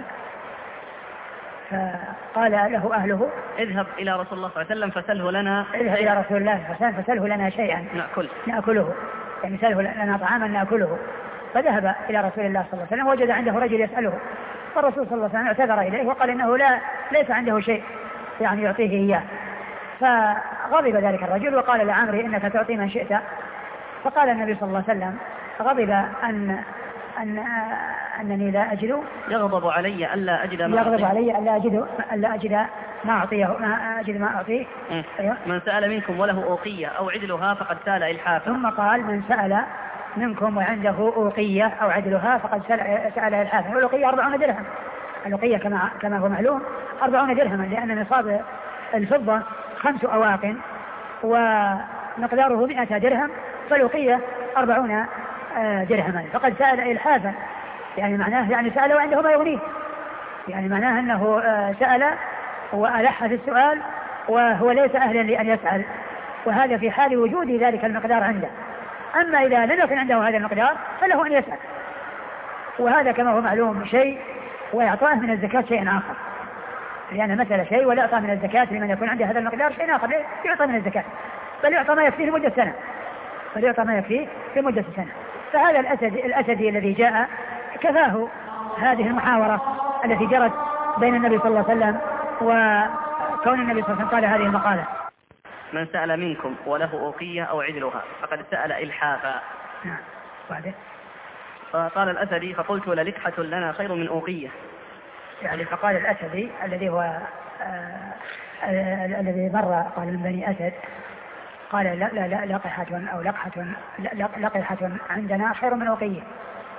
فقال له أهله اذهب إلى رسول الله صلى الله عليه وسلم فسله لنا اذهب إلى رسول الله صلى الله عليه وسلم فسله لنا شيئا نأكل نأكله يعني سله لنا طعاما نأكله. فذهب إلى رسول الله صلى الله عليه وسلم وجد عنده رجل يسأله، فالرسول صلى الله عليه وسلم اعتذر إليه وقال إنه لا ليس عنده شيء يعني يعطيه إياه. فغضب ذلك الرجل وقال لعمري إنك تعطي من شئت، فقال النبي صلى الله عليه وسلم غضب أن أن أنني لا أجد يغضب علي ألا أجد ما يغضب علي ألا أجد ألا أجد ما أعطيه ما أجد ما أعطيه. أيوه. من سأل منكم وله أوقية أو عدلها فقد سأل إلحافا. ثم قال من سأل منكم وعنده أوقية أو عدلها فقد سأل إلحافا. والأوقية أربعون درهم، الأوقية كما كما هو معلوم أربعون درهما، لأن نصاب الفضة خمس أواق ومقداره مئة درهم، فالأوقية أربعون درهما، فقد سأل إلحافا يعني معناه يعني سأل وعنده ما يغنيه، يعني معناه أنه سأل وألح في السؤال وهو ليس أهلا لأن يسأل، وهذا في حال وجود ذلك المقدار عنده. أما إذا لم يكن عنده هذا المقدار فله أن يسأل، وهذا كما هو معلوم شيء ويعطاه من الزكاة شيء آخر، لأن مثل شيء ولا يعطى من الزكاة لمن يكون عنده هذا المقدار شيء آخر يعطى من الزكاة، بل يعطى ما يكفيه لمدة سنة بل يعطى ما يكفيه لمدة سنة. فهذا الأسد الأسدي الذي جاء كفاه هذه المحاورة التي جرت بين النبي صلى الله عليه وسلم وكون النبي صلى الله عليه وسلم قال هذه المقالة من سأل منكم وله أوقية أو عدلها فقد سأل إلحافا. نعم. بعده فقال الأسدي فقلت للقحة لنا خير من أوقية، يعني فقال الأسدي الذي هو آه آه الذي مر قال من بني أسد قال لا لا لا لقحة أو لقحة لقحة عندنا خير من أوقية،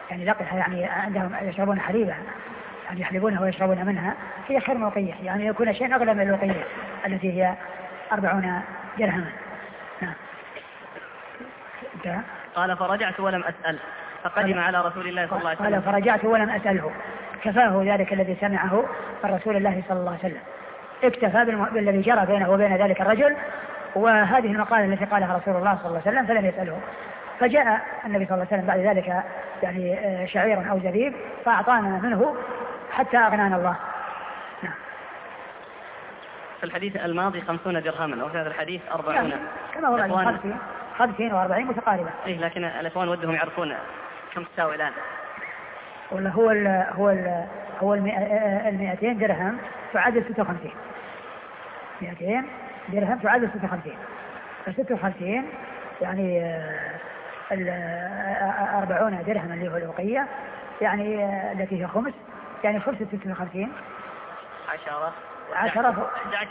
يعني لقحة يعني عندهم يشربون حليبها يعني يحلبونها ويشربون منها هي خير من الوقية يعني يكون شيء أغلى من الوقية التي هي أربعون درهما. نعم. قال فرجعت ولم أسأل فقدم على رسول الله صلى الله عليه وسلم. قال فرجعت ولم أسأله كفاه ذلك الذي سمعه من رسول الله صلى الله عليه وسلم اكتفى بالذي جرى بينه وبين ذلك الرجل وهذه المقالة التي قالها رسول الله صلى الله عليه وسلم فلم يسأله. فجاء النبي صلى الله عليه وسلم بعد ذلك يعني شعير أو زبيب فأعطانا منه حتى أغنانا الله. نعم. في الحديث الماضي خمسون درهما وفي هذا الحديث أربعون يعني كما هو خمسين خمسين وأربعين متقاربة. إيه لكن الأخوان ودهم يعرفون كم تساوي الآن. والله هو ال هو ال هو المئتين درهم تعادل ستة وخمسين مئتين درهم تعادل ستة وخمسين فستة وخمسين يعني أربعون درهم اللي هو الوقية يعني التي هي خمس يعني خمسة ستة وخمسين عشرة عشرة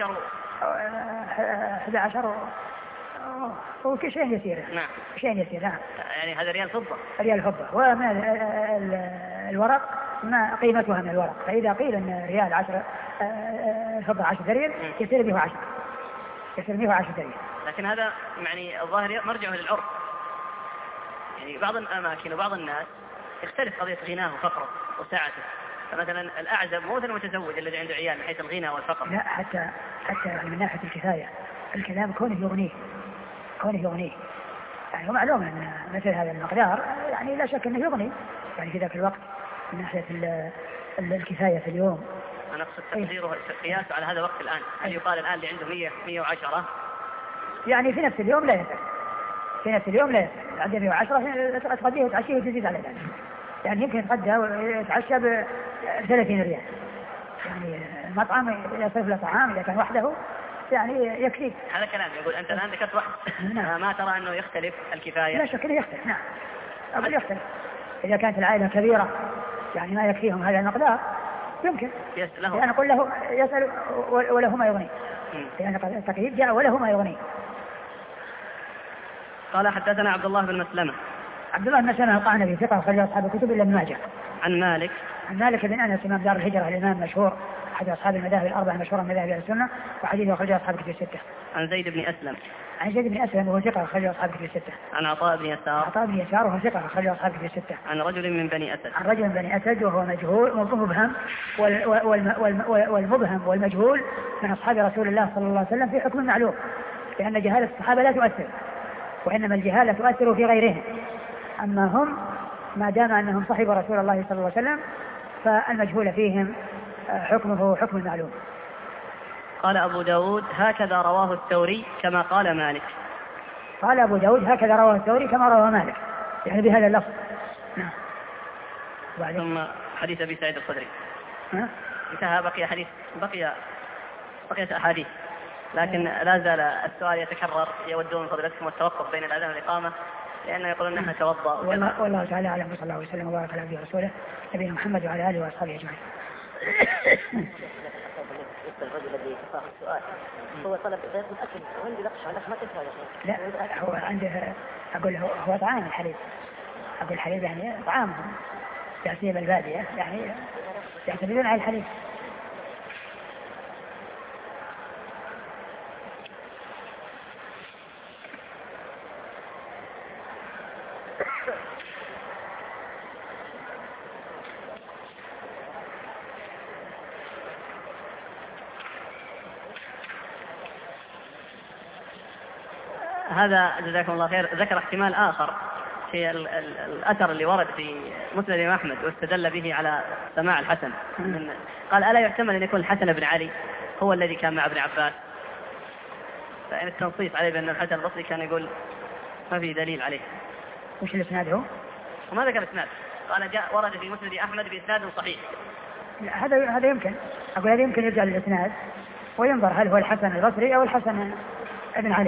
أحد عشر وكشيء يسير. نعم. شيء يسير. نعم. يعني هذا ريال فضة. ريال فضة وما الورق ما قيمتها من الورق فإذا قيل أن ريال عشرة فضة عشرة ريال يصير به عشرة يصير به عشرة ريال. لكن هذا يعني الظاهر مرجعه للعرف يعني بعض الأماكن وبعض الناس يختلف قضية غناه وفقره وسعته فمثلا الأعزب مو مثل المتزوج الذي عنده عيال من حيث الغنى والفقر. لا حتى حتى من ناحية الكفاية الكلام كونه يغنيه كونه يغنيه يعني ومعلوم أن مثل هذا المقدار يعني لا شك أنه يغني يعني في ذاك الوقت من ناحية الكفاية في اليوم. أنا أقصد تقديره قياس على هذا الوقت الآن هل يقال الآن اللي عنده مية مية وعشرة يعني في نفس اليوم لا يسأل في نفس اليوم لا يسأل عنده مية وعشرة تغديه وتعشيه وتزيد على ذلك يعني يمكن يتغدى ويتعشى بثلاثين ريال يعني المطعم يصرف له طعام إذا كان وحده يعني يكفي. هذا كلام يقول أنت الآن ذكرت واحد. نعم. ما ترى أنه يختلف الكفاية؟ لا شك أنه يختلف. نعم أقول يختلف إذا كانت العائلة كبيرة يعني ما يكفيهم هذا المقدار يمكن يسأله يعني نقول له يسأل وله ما يغني لأن يعني التقييد جاء وله ما يغني. قال حدثنا عبد الله بن مسلمة. عبد الله بن مسلمة القعنبي ثقة أخرج أصحاب الكتب إلا ابن ماجه. عن مالك عن مالك بن أنس إمام دار الهجرة الإمام مشهور أحد أصحاب المذاهب الأربعة المشهورة من مذاهب السنة وحديثه أخرج أصحاب الكتب الستة. عن زيد بن أسلم. عن زيد بن أسلم وهو ثقة أخرج أصحاب الكتب الستة. عن عطاء بن يسار. عطاء بن يسار وهو ثقة أخرج أصحاب الكتب الستة. عن رجل من بني أسد. عن رجل من بني أسد وهو مجهول مبهم والمبهم والمجهول من أصحاب رسول الله صلى الله عليه وسلم في حكم معلوم لأن جهالة الصحابة لا تؤثر وإنما الجهالة تؤثر في غيرهم أما هم ما دام أنهم صحبوا رسول الله صلى الله عليه وسلم فالمجهول فيهم حكمه حكم معلوم. قال أبو داود هكذا رواه الثوري كما قال مالك. قال أبو داود هكذا رواه الثوري كما رواه مالك يعني بهذا اللفظ. نعم. ثم حديث أبي سعيد الخدري انتهى بقي حديث بقي بقيت أحاديث لكن لا زال السؤال يتكرر يودون من فضلتكم التوقف بين الأذان والإقامة لأنه يقولون نحن نتوضأ. والله, والله تعالى أعلم وصلى الله وسلم وبارك على عبده ورسوله نبينا محمد وعلى آله وأصحابه أجمعين. الرجل الذي كفاه السؤال هو طلب غير متأكد وين بيلقش على ما تفعل. لا هو عنده أقول له هو طعام الحليب أقول الحليب يعني طعامهم تأثير البادية يعني يعتمدون على الحليب. هذا جزاكم الله خير ذكر احتمال آخر في ال ال الأثر اللي ورد في مسند أحمد واستدل به على سماع الحسن من قال ألا يحتمل أن يكون الحسن بن علي هو الذي كان مع ابن عباس فإن التنصيص عليه بأن الحسن البصري كان يقول ما في دليل عليه. وش الإسناد هو؟ وما ذكر الإسناد قال جاء ورد في مسند أحمد بإسناد صحيح. هذا هذا يمكن أقول هذا يمكن يرجع للإسناد وينظر هل هو الحسن البصري أو الحسن ابن علي.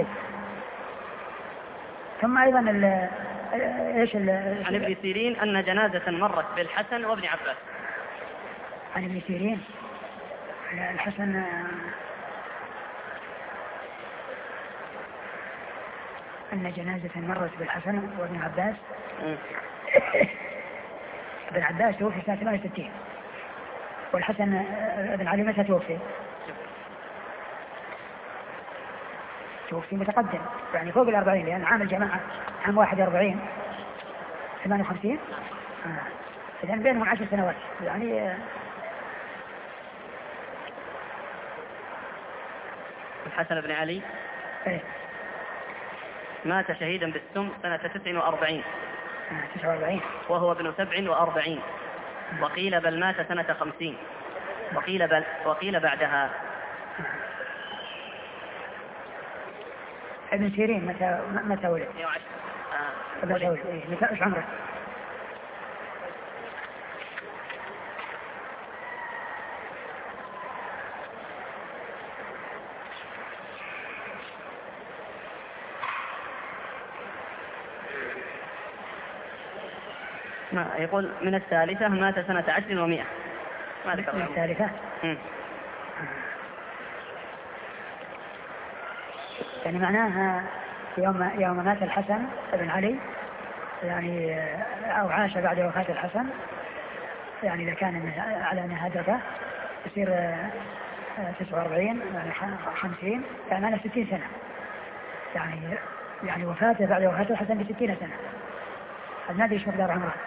ثم أيضا إيش عن ابن سيرين أن جنازة مرت بالحسن وابن عباس. عن ابن سيرين الحسن أن جنازة مرت بالحسن وابن عباس بن عباس توفي سنة ثمانية وستين، والحسن بن علي متى توفي؟ توفي متقدم يعني فوق الأربعين، لأن عام الجماعة عام واحد وأربعين ثمانية وخمسين، آه. إذن بينهم عشر سنوات يعني. الحسن بن علي إيه؟ مات شهيدا بالسم سنة تسع وأربعين تسعة وأربعين وهو ابن سبع وأربعين، وقيل بل مات سنة خمسين، وقيل بل وقيل بعدها. ابن سيرين متى متى ولد؟ آه. متى ولد؟ إيه؟ متى إيش عمره؟ ما يقول من الثالثة مات سنة عشر ومئة. ما ذكر من الثالثة. يعني معناها يوم يوم مات الحسن بن علي يعني أو عاش بعد وفاة الحسن، يعني إذا كان على نهايته يصير تسعة وأربعين يعني خمسين، يعني أنا ستين سنة، يعني يعني وفاته بعد وفاة الحسن بستين سنة. هل نادي إيش مقدار عمره؟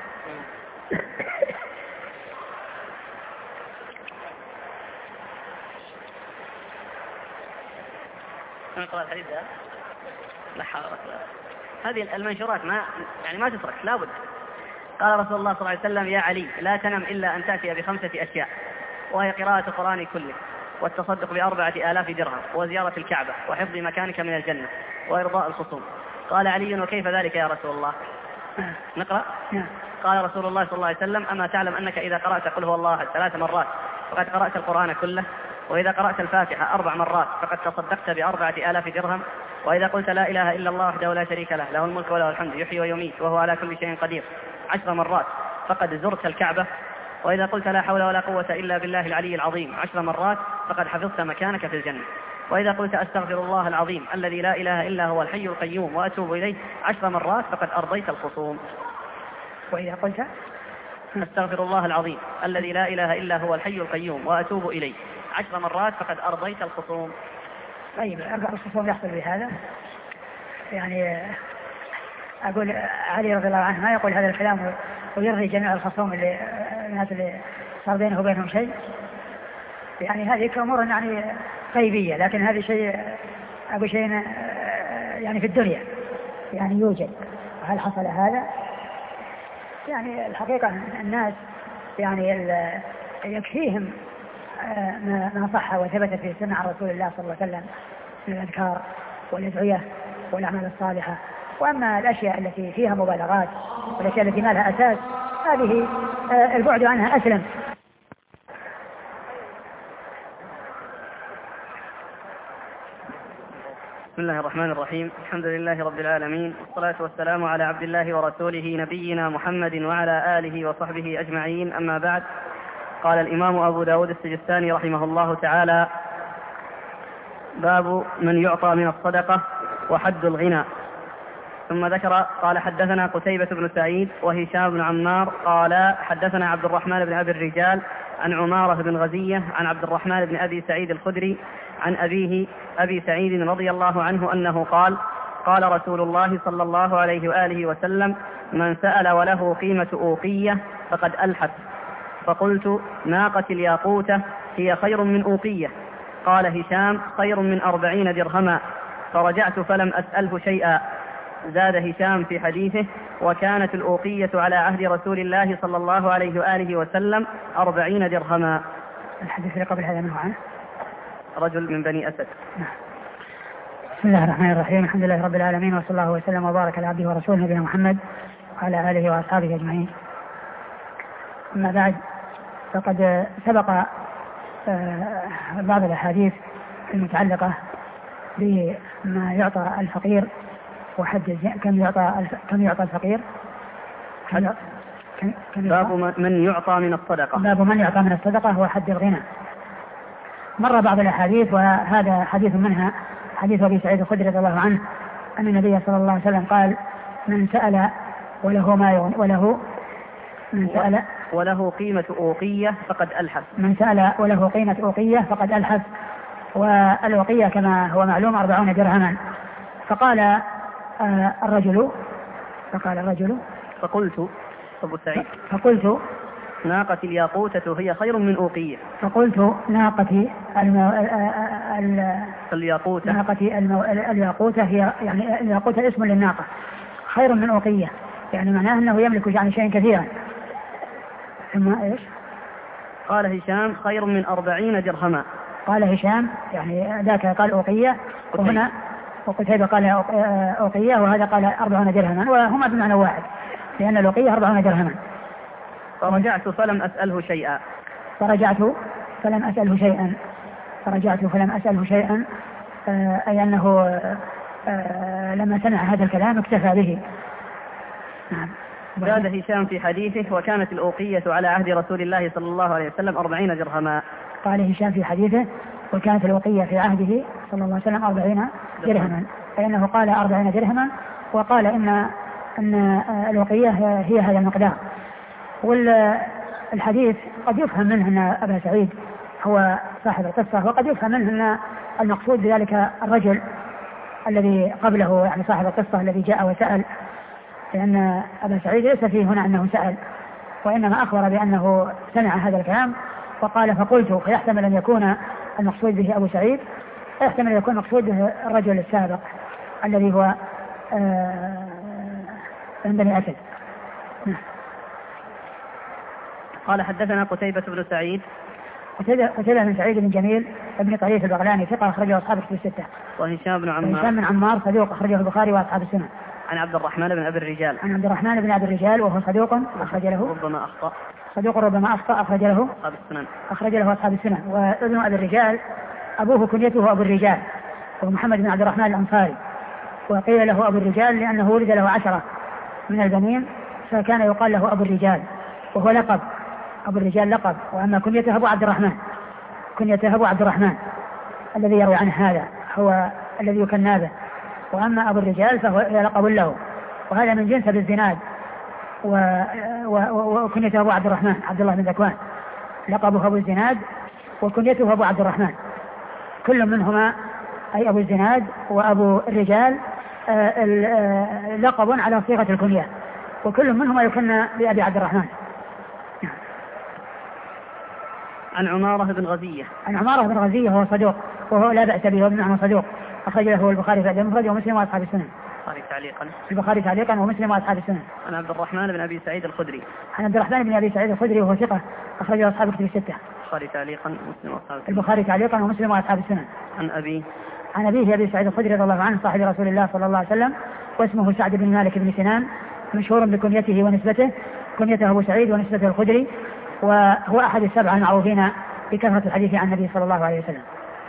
نقرأ الحديث ده. لا حول ولا قوة. هذه المنشورات ما يعني ما تترك لابد. قال رسول الله صلى الله عليه وسلم: يا علي لا تنم إلا أن تأتي بخمسة أشياء، وهي قراءة القرآن كله، والتصدق بأربعة آلاف درهم، وزيارة الكعبة، وحفظ مكانك من الجنة، وإرضاء الخصوم. قال علي: وكيف ذلك يا رسول الله؟ نقرأ. قال رسول الله صلى الله عليه وسلم: أما تعلم أنك إذا قرأت قل هو الله ثلاث مرات فقد قرأت القرآن كله، وإذا قرأت الفاتحة أربع مرات فقد تصدقت بأربعة آلاف درهم، وإذا قلت لا إله إلا الله وحده لا شريك له له الملك وله الحمد يحيي ويميت وهو على كل شيء قدير عشر مرات فقد زرت الكعبة، وإذا قلت لا حول ولا قوة إلا بالله العلي العظيم عشر مرات فقد حفظت مكانك في الجنة، وإذا قلت أستغفر الله العظيم الذي لا إله إلا هو الحي القيوم وأتوب إليه عشر مرات فقد أرضيت الخصوم. وإذا قلت أستغفر الله العظيم الذي لا إله إلا هو الحي القيوم وأتوب إليه عشر مرات فقد أرضيت الخصوم. طيب أربع الخصوم يحصل بهذا، يعني أقول علي رضي الله عنه ما يقول هذا الكلام ويرضي جميع الخصوم اللي الناس اللي صار بينه وبينهم شيء، يعني هذه أمور يعني غيبية، لكن هذا شيء أقول شيء يعني في الدنيا يعني يوجد. هل حصل هذا؟ يعني الحقيقة الناس يعني يكفيهم ما صح وثبت في سنة عن رسول الله صلى الله عليه وسلم من الأذكار والأدعية والأعمال الصالحة، وأما الأشياء التي فيها مبالغات والأشياء التي ما لها أساس هذه البعد عنها أسلم. بسم الله الرحمن الرحيم. الحمد لله رب العالمين، والصلاة والسلام على عبد الله ورسوله نبينا محمد وعلى آله وصحبه أجمعين، أما بعد. قال الإمام أبو داود السجستاني رحمه الله تعالى: باب من يعطى من الصدقة وحد الغنى. ثم ذكر قال: حدثنا قتيبة بن سعيد وهشام بن عمار قال حدثنا عبد الرحمن بن أبي الرجال عن عمارة بن غزية عن عبد الرحمن بن أبي سعيد الخدري عن أبيه أبي سعيد رضي الله عنه أنه قال: قال رسول الله صلى الله عليه وآله وسلم: من سأل وله قيمة أوقية فقد ألحف. فقلت: ناقة الياقوتة هي خير من أوقية. قال هشام: خير من أربعين درهما. فرجعت فلم أسأله شيئا. زاد هشام في حديثه: وكانت الأوقية على عهد رسول الله صلى الله عليه وآله وسلم أربعين درهما. الحديث اللي قبل هذا منه عنه رجل من بني أسد. بسم الله الرحمن الرحيم. الحمد لله رب العالمين، وصلى الله وسلم وبارك على عبده ورسوله نبينا محمد وعلى آله وأصحابه أجمعين. أما بعد، فقد سبق بعض الأحاديث المتعلقة بما يعطى الفقير وحد كم يعطى كم يعطى الفقير. باب من يعطى من الصدقة. باب من يعطى من الصدقة وحد الغنى. مر بعض الأحاديث، وهذا حديث منها حديث أبي سعيد الخدري رضي الله عنه أن النبي صلى الله عليه وسلم قال: من سأل وله ما وله من سأل وله قيمة أوقية فقد ألحف. من سأل وله قيمة أوقية فقد ألحف. والأوقية كما هو معلوم أربعون درهما. فقال آه الرجل فقال الرجل فقلت أبو سعيد فقلت ناقتي الياقوتة هي خير من أوقية. فقلت ناقتي المو... الياقوتة ناقتي المو... الياقوتة هي يعني الياقوتة اسم للناقة خير من أوقية، يعني معناه أنه يملك يعني شيء كثيرا. ثم إيش؟ قال هشام خير من أربعين درهما. قال هشام يعني ذاك قال أوقية وهنا وقتيبة قال أوقية وهذا قال أربعون درهما وهما بمعنى واحد لأن الأوقية أربعون درهما. فرجعت فلم أسأله شيئا فرجعت فلم أسأله شيئا فرجعت فلم أسأله شيئا أي أنه لما سمع هذا الكلام اكتفى به. نعم. زاد هشام في حديثه وكانت الأوقية على عهد رسول الله صلى الله عليه وسلم أربعين درهما. قال هشام في حديثه وكانت الأوقية في عهده صلى الله عليه وسلم أربعين درهما، فإنه قال أربعين درهما وقال إن أن الأوقية هي هذا المقدار. والحديث قد يفهم منه أن أبا سعيد هو صاحب القصة وقد يفهم منه أن المقصود بذلك الرجل الذي قبله يعني صاحب القصة الذي جاء وسأل، لأن أبا سعيد ليس فيه هنا أنه سأل وإنما أخبر بأنه سمع هذا الكلام وقال فقلت، فيحتمل أن يكون المقصود به أبو سعيد، يحتمل أن يكون المقصود به الرجل السابق الذي هو من بني أسد. قال حدثنا قتيبة بن سعيد قتيبة بن سعيد بن جميل ابن طريف البغلاني ثقة أخرجه أصحاب الكتب الستة. وهشام بن عمار هشام بن عمار صدوق أخرجه البخاري وأصحاب السنن. عن عبد الرحمن بن أبي الرجال عن عبد الرحمن بن أبي الرجال وهو صدوق أخرج له ربما أخطأ صدوق ربما أخطأ أخرج له أصحاب السنن أخرج له أصحاب السنن. وابن أبي الرجال أبوه كنيته أبو الرجال وهو محمد بن عبد الرحمن الأنصاري، وقيل له أبو الرجال لأنه ولد له عشرة من البنين فكان يقال له أبو الرجال وهو لقب، أبو الرجال لقب، وأما كنيته أبو عبد الرحمن كنيته أبو عبد الرحمن الذي يروي عنه هذا هو الذي يكنى به، وأما أبو الرجال فهو لقب له، وهذا من جنس بالزناد. وكنيته أبو عبد الرحمن عبد الله بن ذكوان لقبه أبو الزناد وكنيته أبو عبد الرحمن، كل منهما أي أبو الزناد وأبو الرجال لقب على صيغة الكنية، وكل منهما يكنى بأبي عبد الرحمن. عن عمارة بن غزية عن عمارة بن غزية وهو صدوق وهو لا بأس به وابن صدوق أخرج له البخاري في المفرد ومسلم وأصحاب السنن. البخاري تعليقا البخاري تعليقا ومسلم وأصحاب السنن. عن عبد الرحمن بن أبي سعيد الخدري عن عبد الرحمن بن أبي سعيد الخدري وهو ثقة أخرجه أصحاب الكتب الستة. البخاري تعليقا ومسلم وأصحاب السنن. البخاري تعليقا ومسلم وأصحاب السنن. عن أبي عن أبيه أبي سعيد الخدري رضي الله عنه صاحب رسول الله صلى الله عليه وسلم واسمه سعد بن مالك بن سنان مشهور بكنيته ونسبته، كنيته أبو سعيد ونسبته الخدري، وهو أحد السبعة المعروفين بكثرة الحديث عن النبي صلى الله عليه وسلم.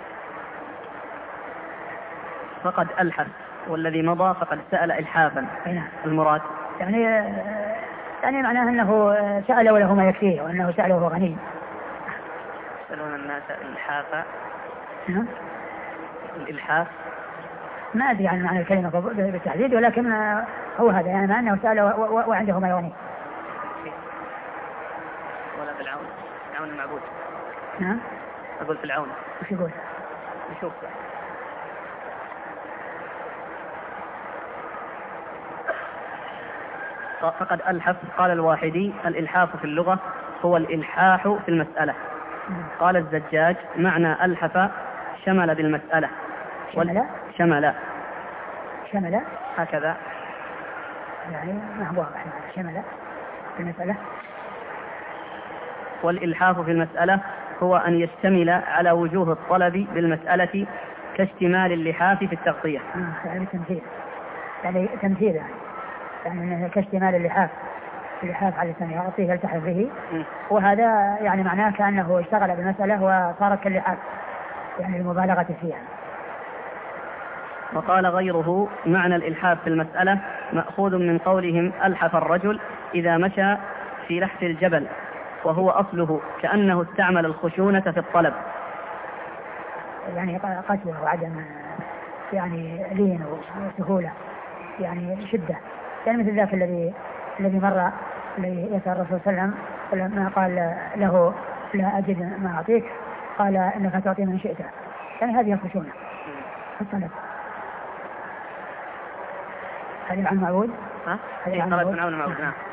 فقد ألحف والذي مضى فقد سأل إلحافا. المراد يعني يعني معناه أنه سأل وله ما يكفيه وأنه سأل وهو غني. يسألون الناس إلحافا. نعم. الإلحاف ما أدري عن معنى الكلمة بالتحديد، ولكن هو هذا يعني مع أنه سأل وعنده ما يغني. ولا في العون العون المعبود. نعم. أقول في العون. وش يقول؟ نشوف. فقد ألحف. قال الواحدي الإلحاف في اللغة هو الإلحاح في المسألة. قال الزجاج معنى ألحف شمل بالمسألة. شمل شمل شمل هكذا يعني ما هو واضح شمل بالمسألة. والإلحاف في المسألة هو أن يشتمل على وجوه الطلب بالمسألة كاشتمال اللحاف في التغطية. آه يعني تمثيل يعني تمثيل يعني يعني كاشتمال اللحاف اللحاف على لسانه يغطيه يلتحف به، وهذا يعني معناه كأنه اشتغل بالمسألة وصارت كاللحاف يعني المبالغة فيها. وقال غيره معنى الإلحاف في المسألة مأخوذ من قولهم ألحف الرجل إذا مشى في لحف الجبل، وهو أصله كأنه استعمل الخشونة في الطلب يعني قسوة وعدم يعني لين وسهولة يعني شدة، يعني مثل ذاك الذي الذي مر يسأل الرسول صلى الله عليه وسلم لما قال له لا أجد ما أعطيك قال إنك تعطي من شئته، يعني هذه الخشونة في الطلب. هذه عن معود؟ ها؟ هذه طلب من عون معود. نعم.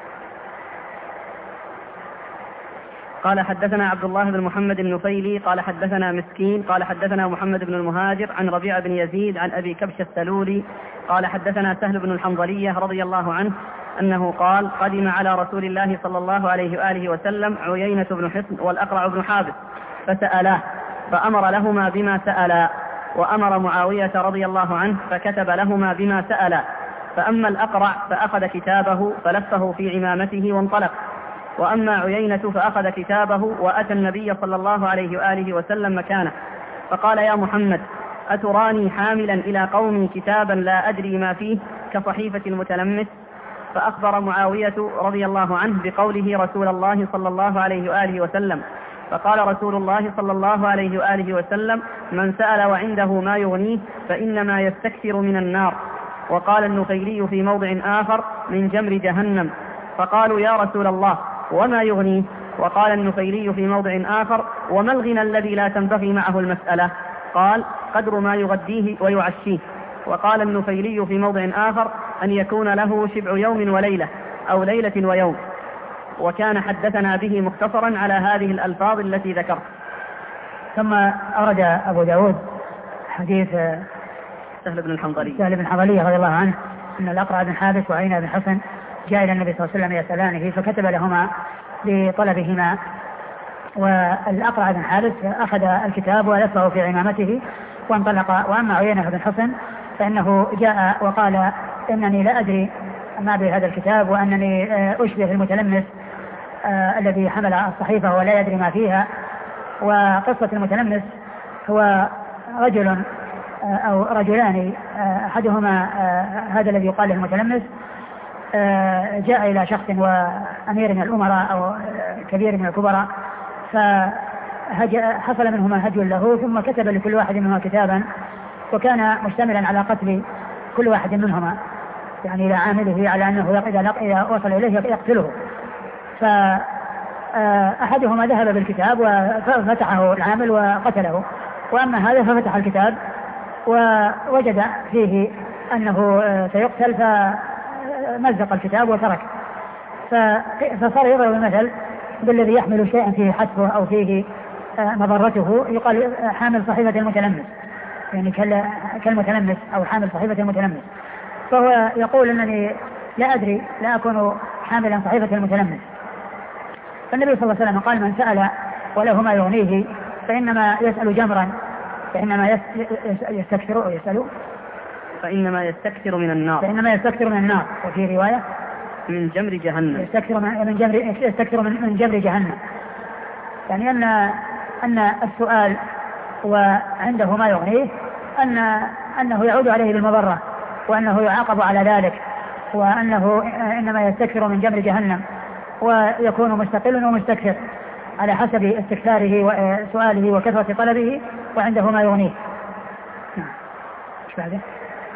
قال حدثنا عبد الله بن محمد النفيلي قال حدثنا مسكين قال حدثنا محمد بن المهاجر عن ربيع بن يزيد عن أبي كبش السلولي قال حدثنا سهل بن الحنظلية رضي الله عنه أنه قال قدم على رسول الله صلى الله عليه وآله وسلم عيينة بن حصن والأقرع بن حابس فسألاه فأمر لهما بما سألا، وأمر معاوية رضي الله عنه فكتب لهما بما سألا، فأما الأقرع فأخذ كتابه فلفه في عمامته وانطلق، وأما عيينة فأخذ كتابه وأتى النبي صلى الله عليه وآله وسلم مكانه فقال يا محمد أتراني حاملا إلى قومي كتابا لا أدري ما فيه كصحيفة المتلمس؟ فأخبر معاوية رضي الله عنه بقوله رسول الله صلى الله عليه وآله وسلم، فقال رسول الله صلى الله عليه وآله وسلم من سأل وعنده ما يغنيه فإنما يستكثر من النار. وقال النفيلي في موضع آخر من جمر جهنم. فقالوا يا رسول الله وما يغنيه؟ وقال النفيلي في موضع آخر وما الغنى الذي لا تنبغي معه المسألة؟ قال قدر ما يغديه ويعشيه. وقال النفيلي في موضع آخر أن يكون له شبع يوم وليلة أو ليلة ويوم. وكان حدثنا به مختصرا على هذه الألفاظ التي ذكرت. ثم أرد أبو داود حديث سهل بن الحنظلي سهل بن الحنظلي رضي الله عنه أن الأقرع بن حابس وعيينة بن حصن جاء إلى النبي صلى الله عليه وسلم يسألانه فكتب لهما بطلبهما، والأقرع بن حابس أخذ الكتاب ولفه في عمامته وانطلق. وأما عيينة بن حصن فإنه جاء وقال إنني لا أدري ما بهذا الكتاب وأنني أشبه المتلمس آه الذي حمل الصحيفة ولا يدري ما فيها. وقصة المتلمس هو رجل آه أو رجلان آه أحدهما آه هذا الذي يقال له المتلمس آه جاء إلى شخص وأمير من الأمراء أو كبير من الكبراء فحصل منهما هجو له، ثم كتب لكل واحد منهما كتابا وكان مشتملا على قتل كل واحد منهما، يعني إلى عامله على أنه إذا وصل إليه يقتله. فأحدهما ذهب بالكتاب وفتحه العامل وقتله، وأما هذا ففتح الكتاب ووجد فيه أنه سيقتل فمزق الكتاب وترك. فصار يضرب المثل بالذي يحمل شيئا فيه حتفه أو فيه مضرته، يقال حامل صحيفة المتلمس، يعني كالمتلمس أو حامل صحيفة المتلمس. فهو يقول أنني لا أدري لا أكون حاملا صحيفة المتلمس. فالنبي صلى الله عليه وسلم قال من سأل وله ما يغنيه فإنما يسأل جمرا فإنما يستكثر يسأل فإنما يستكثر من النار فإنما يستكثر من النار. وفي رواية من جمر جهنم يستكثر من جمر يستكثر من جمر جهنم، يعني أن أن السؤال وعنده ما يغنيه أن أنه يعود عليه بالمضرة وأنه يعاقب على ذلك، وأنه إنما يستكثر من جمر جهنم ويكون مستقل ومستكثر على حسب استكثاره وسؤاله وكثرة طلبه وعنده ما يغنيه. ايش بعده؟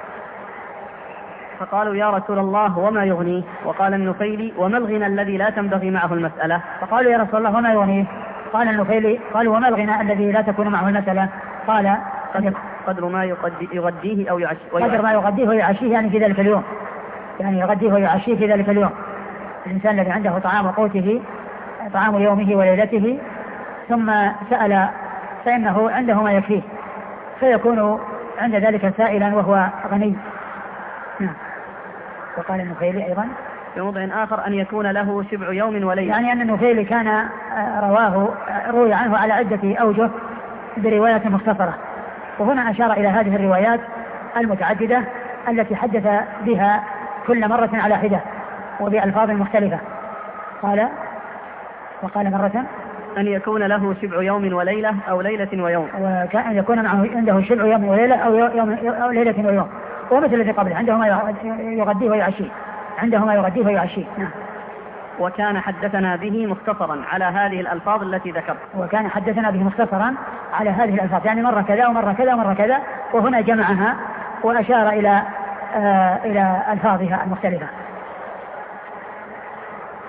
فقالوا يا رسول الله وما يغنيه؟ وقال النفيلي وما الغنى الذي لا تنبغي معه المسألة؟ فقالوا يا رسول الله وما يغنيه؟ قال النفيلي قالوا وما الغنى الذي لا تكون معه المسألة؟ قال قدر ما يغديه أو يعشيه قدر ما يغديه ويعشيه، يعني في ذلك اليوم، يعني يغديه ويعشيه في ذلك اليوم. الإنسان الذي عنده طعام قوته طعام يومه وليلته ثم سأل فإنه عنده ما يكفيه فيكون عند ذلك سائلا وهو غني. نعم. وقال النفيلي أيضا في موضع آخر أن يكون له شبع يوم وليلة، يعني أن النفيلي كان رواه روي عنه على عدة أوجه برواية مختصرة، وهنا أشار إلى هذه الروايات المتعددة التي حدث بها كل مرة على حدة وبألفاظ مختلفة. قال وقال مرة أن يكون له شبع يوم وليلة أو ليلة ويوم، وكان يكون معه عنده شبع يوم وليلة أو, يوم أو ليلة ويوم، ومثل الذي قبله عنده ما يغديه ويعشيه عنده ما يغديه ويعشيه. نعم. وكان حدثنا به مختصرا على هذه الألفاظ التي ذكرت وكان حدثنا به مختصرا على هذه الألفاظ، يعني مرة كذا ومرة كذا ومرة كذا، وهنا جمعها وأشار إلى آه إلى ألفاظها المختلفة.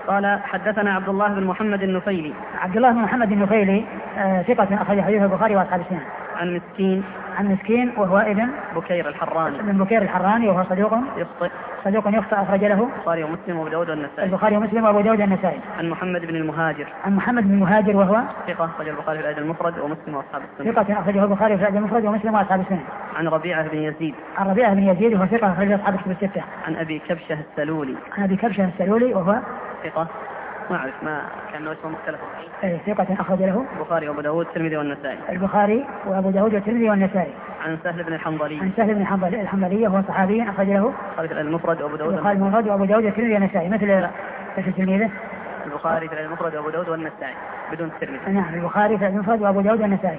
قال حدثنا عبد الله بن محمد النفيلي. عبد الله بن محمد النفيلي ثقة أخرج حديث البخاري وأصحاب السنن. عن مسكين. عن مسكين وهو ابن بكير الحراني. ابن بكير الحراني وهو صدوق يخطئ. صدوق يخطئ أخرج له البخاري ومسلم وأبو داود والنسائي. البخاري ومسلم وأبو داود والنسائي. عن محمد بن المهاجر. عن محمد بن المهاجر وهو ثقة أخرج البخاري في الأدب المفرد ومسلم وأصحاب السنن. ثقة أخرجه البخاري في الأدب المفرد ومسلم وأصحاب السنن. عن ربيعة بن يزيد. عن ربيعة بن يزيد وهو ثقة أخرجه أصحاب الكتب الستة. عن أبي كبشة السلولي. عن أبي كبشة السلولي وهو ثقة ما أعرف ما كان له اسمه مختلف. أي ثقة أخرج له البخاري وأبو داود والترمذي والنسائي. البخاري وأبو داود والترمذي والنسائي. عن سهل بن الحنظلي. عن سهل بن الحنظلي الحنظلي وهو صحابي أخرج له البخاري المفرد وأبو داود. البخاري المفرد وأبو داود والترمذي والنسائي مثل مثل تلميذه. البخاري في المفرد وأبو داود والنسائي بدون الترمذي. نعم البخاري في المفرد وأبو داود والنسائي.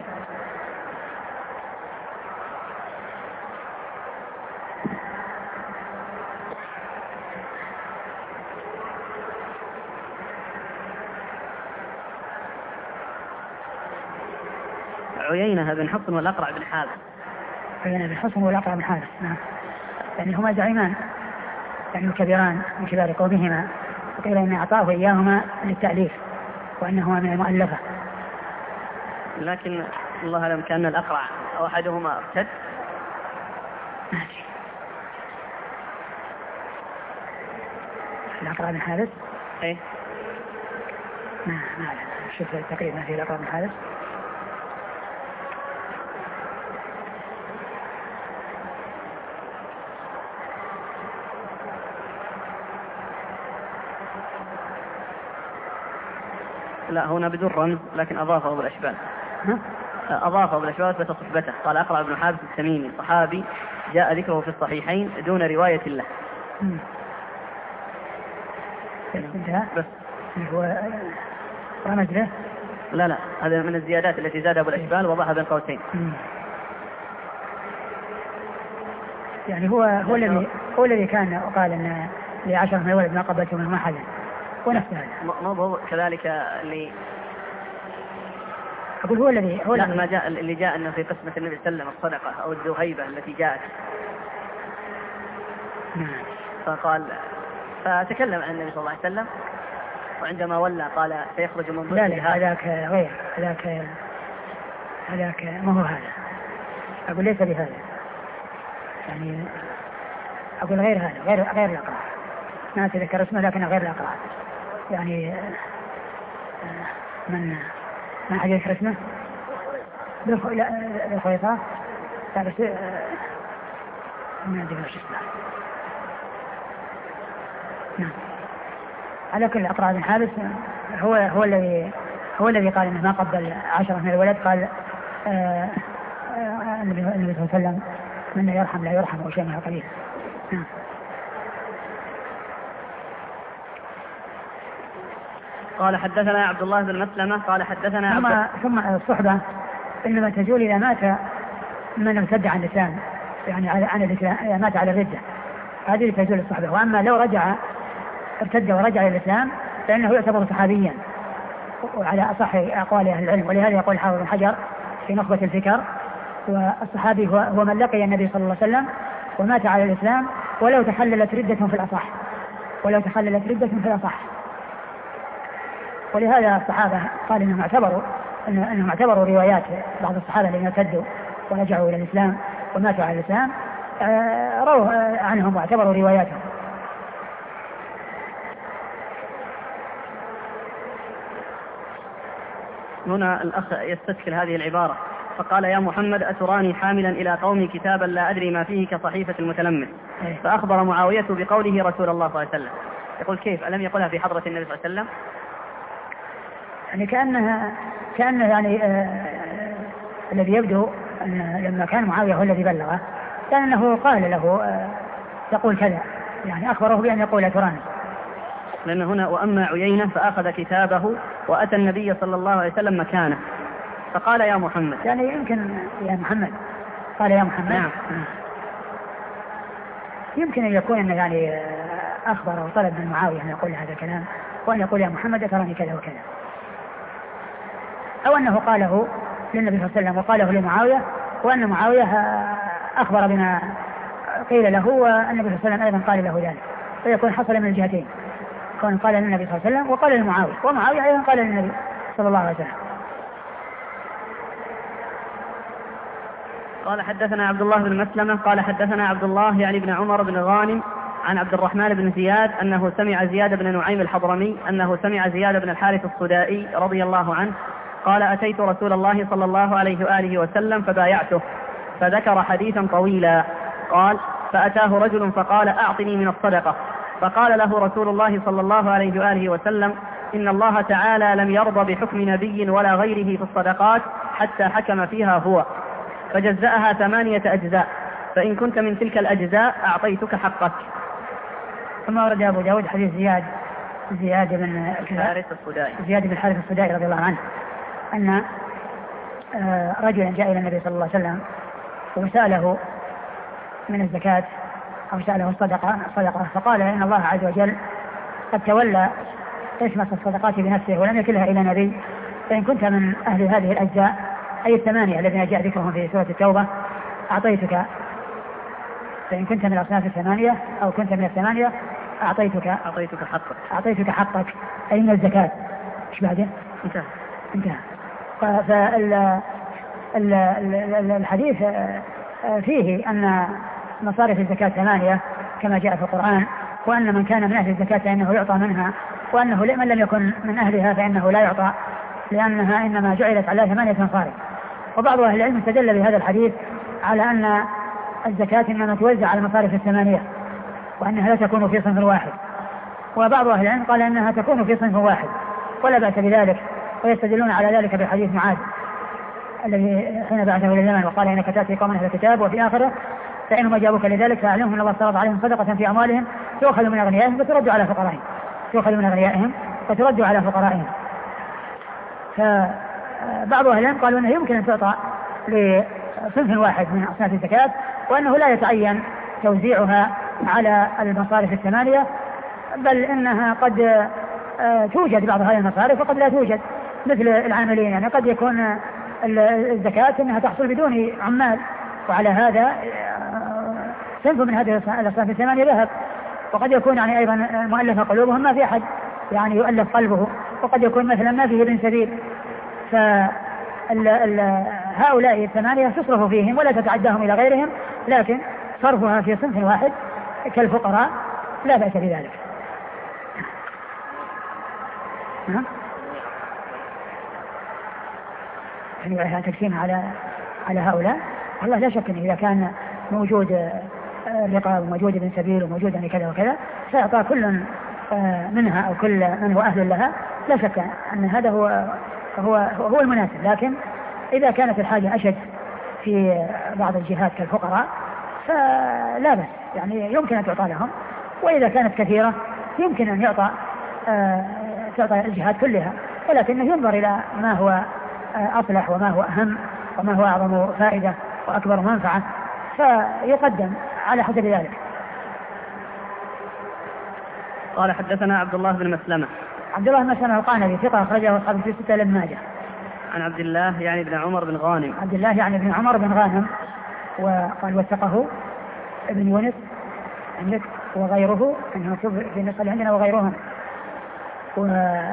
عيينة بن حصن والأقرع بن حابس. عيينة بن حصن والأقرع بن حابس نعم. يعني هما زعيمان يعني كبيران من كبار قومهما وقيل إن أعطاه إياهما للتأليف وأنهما من المؤلفة. لكن الله أعلم كأن الأقرع أو أحدهما ارتد. ماشي. الأقرع بن حابس. إيه. ما ما أعلم شوف تقريبا في الأقرع بن حابس. لا هنا بدون رمز لكن أضافه بالأشبال. ها؟ أضافه بالأشبال بس صحبته. قال أقرع بن حابس التميمي صحابي جاء ذكره في الصحيحين دون رواية له. انتهى بس هو رمز له. لا لا هذا من الزيادات التي زادها أبو الأشبال وضعها بين قوسين. يعني هو هو الذي هو الذي كان وقال ان لعشرة من الولد ما قبلته منهم أحدا ونفس هذا. ما هو كذلك اللي أقول هو الذي هو لا الذي ما جاء اللي جاء أنه في قسمة النبي صلى الله عليه وسلم الصدقة أو الذهيبة التي جاءت. نعم. فقال فتكلم عن النبي صلى الله عليه وسلم وعندما ولى قال سيخرج من ضمن. لا لا هذاك غير هذاك هذاك ما هو هذا. أقول ليس بهذا يعني أقول غير هذا غير غير الأقرع ما أتذكر اسمه لكن غير الأقرع يعني من ما حد يذكر اسمه بالخيطة لا بس ما أدري وش اسمه. نعم على كل أقرع بن حابس هو هو الذي هو الذي قال إنه ما قبل عشرة من الولد. قال آه آه النبي صلى الله عليه وسلم من يرحم لا يرحم أو شيء من القبيل. نعم. قال حدثنا عبد الله بن مسلمة قال حدثنا ثم عبد... ثم الصحبة إنما تزول إذا مات من ارتد عن الإسلام يعني على عن الإسلام مات على الردة هذه تزول الصحبة. وأما لو رجع ارتد ورجع إلى الإسلام فإنه يعتبر صحابيا وعلى أصح أقوال أهل العلم. ولهذا يقول حافظ بن حجر في نخبة الفكر والصحابي هو, هو من لقي النبي صلى الله عليه وسلم ومات على الإسلام ولو تخللت ردة في الأصح ولو تخللت ردة في الأصح. ولهذا الصحابة قال إنهم اعتبروا إنهم اعتبروا روايات بعض الصحابة الذين ارتدوا ورجعوا إلى الإسلام وماتوا على الإسلام رووا عنهم واعتبروا رواياتهم. هنا الأخ يستشكل هذه العبارة فقال يا محمد أتراني حاملا إلى قومي كتابا لا أدري ما فيه كصحيفة المتلمس. فأخبر معاوية بقوله رسول الله صلى الله عليه وسلم. يقول كيف ألم يقولها في حضرة النبي صلى الله عليه وسلم؟ يعني كأنها كأنه يعني آه الذي يبدو أن لما كان معاوية هو الذي بلغه كان أنه قال له آه تقول كذا يعني أخبره بأن يقول أتراني. لأن هنا وأما عيينة فأخذ كتابه وأتى النبي صلى الله عليه وسلم مكانه فقال يا محمد يعني يمكن يا محمد قال يا محمد. نعم. يمكن أن يكون أنه يعني أخبر وطلب من معاوية أن يقول هذا الكلام وأن يقول يا محمد أتراني كذا وكذا أو أنه قاله للنبي صلى الله عليه وسلم وقاله لمعاوية وأن معاوية أخبر بما قيل له والنبي صلى الله عليه وسلم أيضا قال له ذلك فيكون حصل من الجهتين كون قال للنبي صلى الله عليه وسلم وقال لمعاوية، ومعاوية أيضا قال للنبي صلى الله عليه وسلم. قال حدثنا عبد الله بن مسلمة قال حدثنا عبد الله يعني بن عمر بن غانم عن عبد الرحمن بن زياد أنه سمع زياد بن نعيم الحضرمي أنه سمع زياد بن الحارث الصدائي رضي الله عنه قال أتيت رسول الله صلى الله عليه وآله وسلم فبايعته فذكر حديثا طويلا. قال فأتاه رجل فقال أعطني من الصدقة، فقال له رسول الله صلى الله عليه وآله وسلم إن الله تعالى لم يرضى بحكم نبي ولا غيره في الصدقات حتى حكم فيها هو، فجزأها ثمانية أجزاء، فإن كنت من تلك الأجزاء أعطيتك حقك. ثم ورد أبو داود حديث زياد زياد بن الحارث الصدائي زياد بن الحارث الصدائي رضي الله عنه أن رجلا جاء إلى النبي صلى الله عليه وسلم وسأله من الزكاة أو سأله الصدقة صدقة، فقال إن الله عز وجل قد تولى قسمة الصدقات بنفسه ولم يكلها إلى نبي، فإن كنت من أهل هذه الأجزاء أي الثمانية الذين جاء ذكرهم في سورة التوبة أعطيتك، فإن كنت من الأصناف الثمانية أو كنت من الثمانية أعطيتك أعطيتك حقك أعطيتك حقك أي من الزكاة. إيش بعده؟ انتهى انتهى. فالحديث فيه أن مصارف الزكاة ثمانية كما جاء في القرآن، وأن من كان من أهل الزكاة فإنه يعطى منها، وأنه من لم يكن من أهلها فإنه لا يعطى، لأنها إنما جعلت على ثمانية مصارف. وبعض أهل العلم استدل بهذا الحديث على أن الزكاة إنما توزع على المصارف الثمانية وأنها لا تكون في صنف واحد، وبعض أهل العلم قال أنها تكون في صنف واحد ولا بأس بذلك، ويستدلون على ذلك بحديث معاذ الذي حين بعثه إلى اليمن وقال إنك تأتي قوم أهل الكتاب وفي آخره فإنهم أجابوك لذلك فأعلمهم أن الله افترض عليهم صدقة في أموالهم تؤخذ من أغنيائهم فترد على فقرائهم تؤخذ من أغنيائهم فترد على فقرائهم. فبعض أهل العلم قالوا أنه يمكن أن تعطى لصنف واحد من أصناف الزكاة، وأنه لا يتعين توزيعها على المصارف الثمانية، بل إنها قد توجد بعض هذه المصارف وقد لا توجد، مثل العاملين، يعني قد يكون الزكاة أنها تحصل بدون عمال، وعلى هذا صنف من هذه الأصناف الثمانية ذهب، وقد يكون يعني أيضا مؤلف قلوبهم ما في أحد يعني يؤلف قلبه، وقد يكون مثلا ما فيه ابن سبيل، فهؤلاء الثمانية تصرف فيهم ولا تتعداهم إلى غيرهم، لكن صرفها في صنف واحد كالفقراء لا بأس بذلك. يعني تقسيم على على هؤلاء، والله لا شك أن إذا كان موجود رقاب وموجود ابن سبيل وموجود يعني كذا وكذا سيعطى كل منها أو كل من هو أهل لها، لا شك أن هذا هو هو هو المناسب. لكن إذا كانت الحاجة أشد في بعض الجهات كالفقراء فلا بأس، يعني يمكن أن تعطى لهم، وإذا كانت كثيرة يمكن أن يعطى تعطى الجهات كلها، ولكنه ينظر إلى ما هو أصلح وما هو أهم وما هو أعظم فائدة وأكبر منفعة فيقدم على حسب ذلك. قال حدثنا عبد الله بن مسلمة عبد الله بن مسلمة القعنبي ثقة أخرجه أصحاب في ستة لابن ماجه. عن عبد الله يعني بن عمر بن غانم عبد الله يعني بن عمر بن غانم، وقال وثقه ابن يونس عندك وغيره، انه مكتوب في النسخة اللي عندنا وغيرهم. و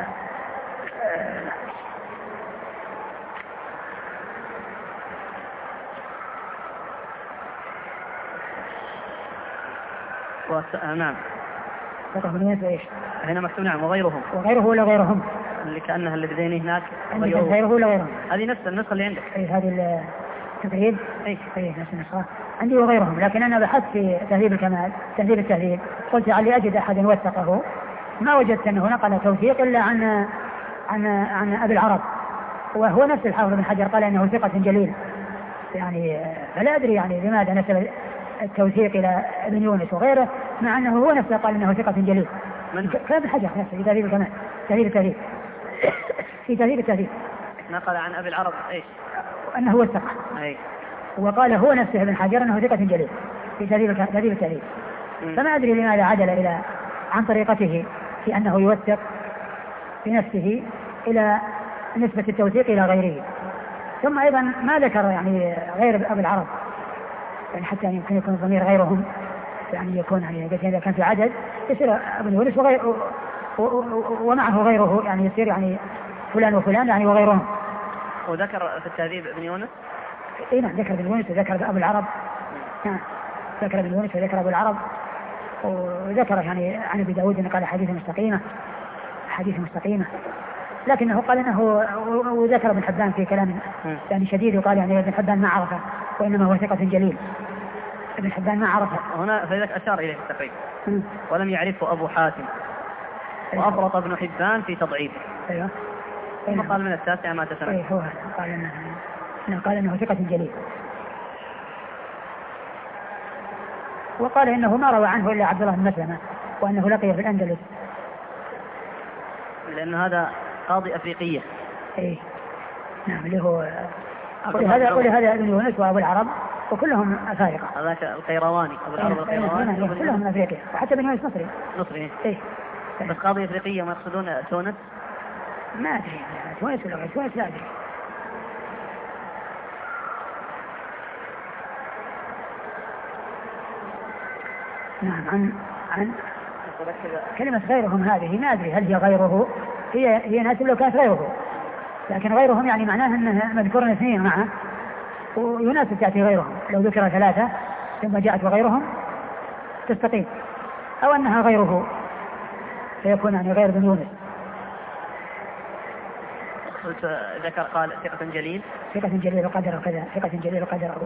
و... نعم ثقة ابن يونس ايش؟ هنا مكتوب نعم وغيرهم وغيره ولا غيرهم؟ اللي كأنها اللي بديني هناك غيره, غيره ولا غيرهم؟ هذه نفس النسخة اللي عندك. اي هذه التقريب اي اي نفس النسخة عندي وغيرهم، لكن أنا بحثت في تهذيب الكمال تهذيب التهذيب قلت لعلي أجد أحد وثقه، ما وجدت أنه نقل توثيق إلا عن عن عن أبي العرب، وهو نفس الحافظ بن حجر قال إنه ثقة جليل، يعني فلا أدري يعني لماذا نسب التوثيق إلى ابن يونس وغيره مع أنه هو نفسه قال إنه ثقة جليل. كان ابن حجر نفسه في تهذيب الكمال تهذيب التهذيب في تهذيب التهذيب نقل عن أبي العرب إيش؟ أنه هو الثقة، أي وقال هو نفسه ابن حجر أنه ثقة جليل في تهذيب التهذيب، فما أدري لماذا عدل إلى عن طريقته في أنه يوثق بنفسه إلى نسبة التوثيق إلى غيره. ثم أيضا ما ذكر يعني غير أبي العرب، يعني حتى يمكن يكون الضمير غيرهم، يعني يكون يعني إذا كان في عدد يصير ابن يونس وغير ومعه غيره يعني يصير يعني فلان وفلان يعني وغيرهم. وذكر في التهذيب ابن يونس. اي نعم ذكر ابن يونس وذكر ابو العرب. نعم ذكر ابن يونس وذكر ابو العرب وذكر يعني عن ابي داود انه قال حديث مستقيمه حديث مستقيمه لكنه قال انه وذكر ابن حبان في كلام يعني شديد وقال يعني ابن حبان ما عرفه وانما هو ثقة جليل. ابن حبان ما عرفه هنا فلذلك اشار اليه في التقريب ولم يعرفه ابو حاتم وافرط ابن حبان في تضعيفه. ايوه ثم قال من التاسع ما تسمع. ايه هو قال انه انه قال انه ثقة جليل وقال انه ما روى عنه الا عبد الله بن مسلمة وانه لقي في الاندلس لأن هذا قاضي أفريقية. إيه نعم اللي هو ولهذا ولهذا ابن يونس وأبو العرب وكلهم أفارقة. هذاك القيرواني أبو العرب القيرواني كلهم من أفريقيا وحتى ابن يونس مصري. مصري. إيه بس قاضي أفريقية ما يقصدون تونس؟ ما أدري تونس ولا تونس لا أدري. نعم عن عن كلمة غيرهم هذه ما أدري هل هي غيره هي هي ناسب لو كانت غيره لكن غيرهم يعني معناها أنه مذكور اثنين معه ويناسب تأتي غيرهم لو ذكر ثلاثة ثم جاءت وغيرهم تستقيم أو أنها غيره فيكون يعني غير بن يونس. ذكر قال ثقة جليل ثقة جليل وقدر وكذا ثقة جليل وقدر أبو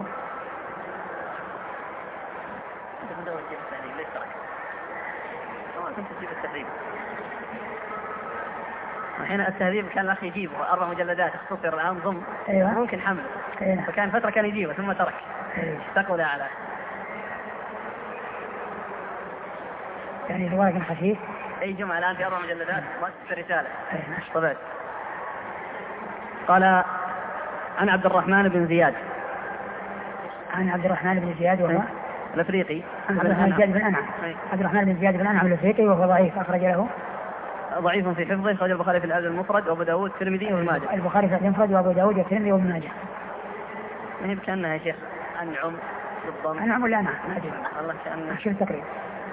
الحين التهذيب كان الأخ يجيبه أربع مجلدات اختصر الآن ضم. أيوة. ممكن حمل. أيوة. فكان فترة كان يجيبه ثم ترك. أيوة. تقول على يعني الورق خفيف. أي جمعة الآن في أربع مجلدات مؤسسة رسالة. أيوة. طبعا. قال عن عبد الرحمن بن زياد. عن عبد الرحمن بن زياد وهو الأفريقي. عن عبد الرحمن بن زياد بن أنعم. عبد الرحمن بن زياد بن أنعم الأفريقي وهو ضعيف أخرج له. ضعيف في حفظه أخرج البخاري في الأدب المفرد وأبو داود والترمذي وابن ماجه. البخاري في الأدب المفرد وأبو داود والترمذي وابن ماجه. ما هي كأنها يا شيخ أنعم بالضم. أنعم ولا أنعم؟ ما أدري. والله كأنها. شو التقريب؟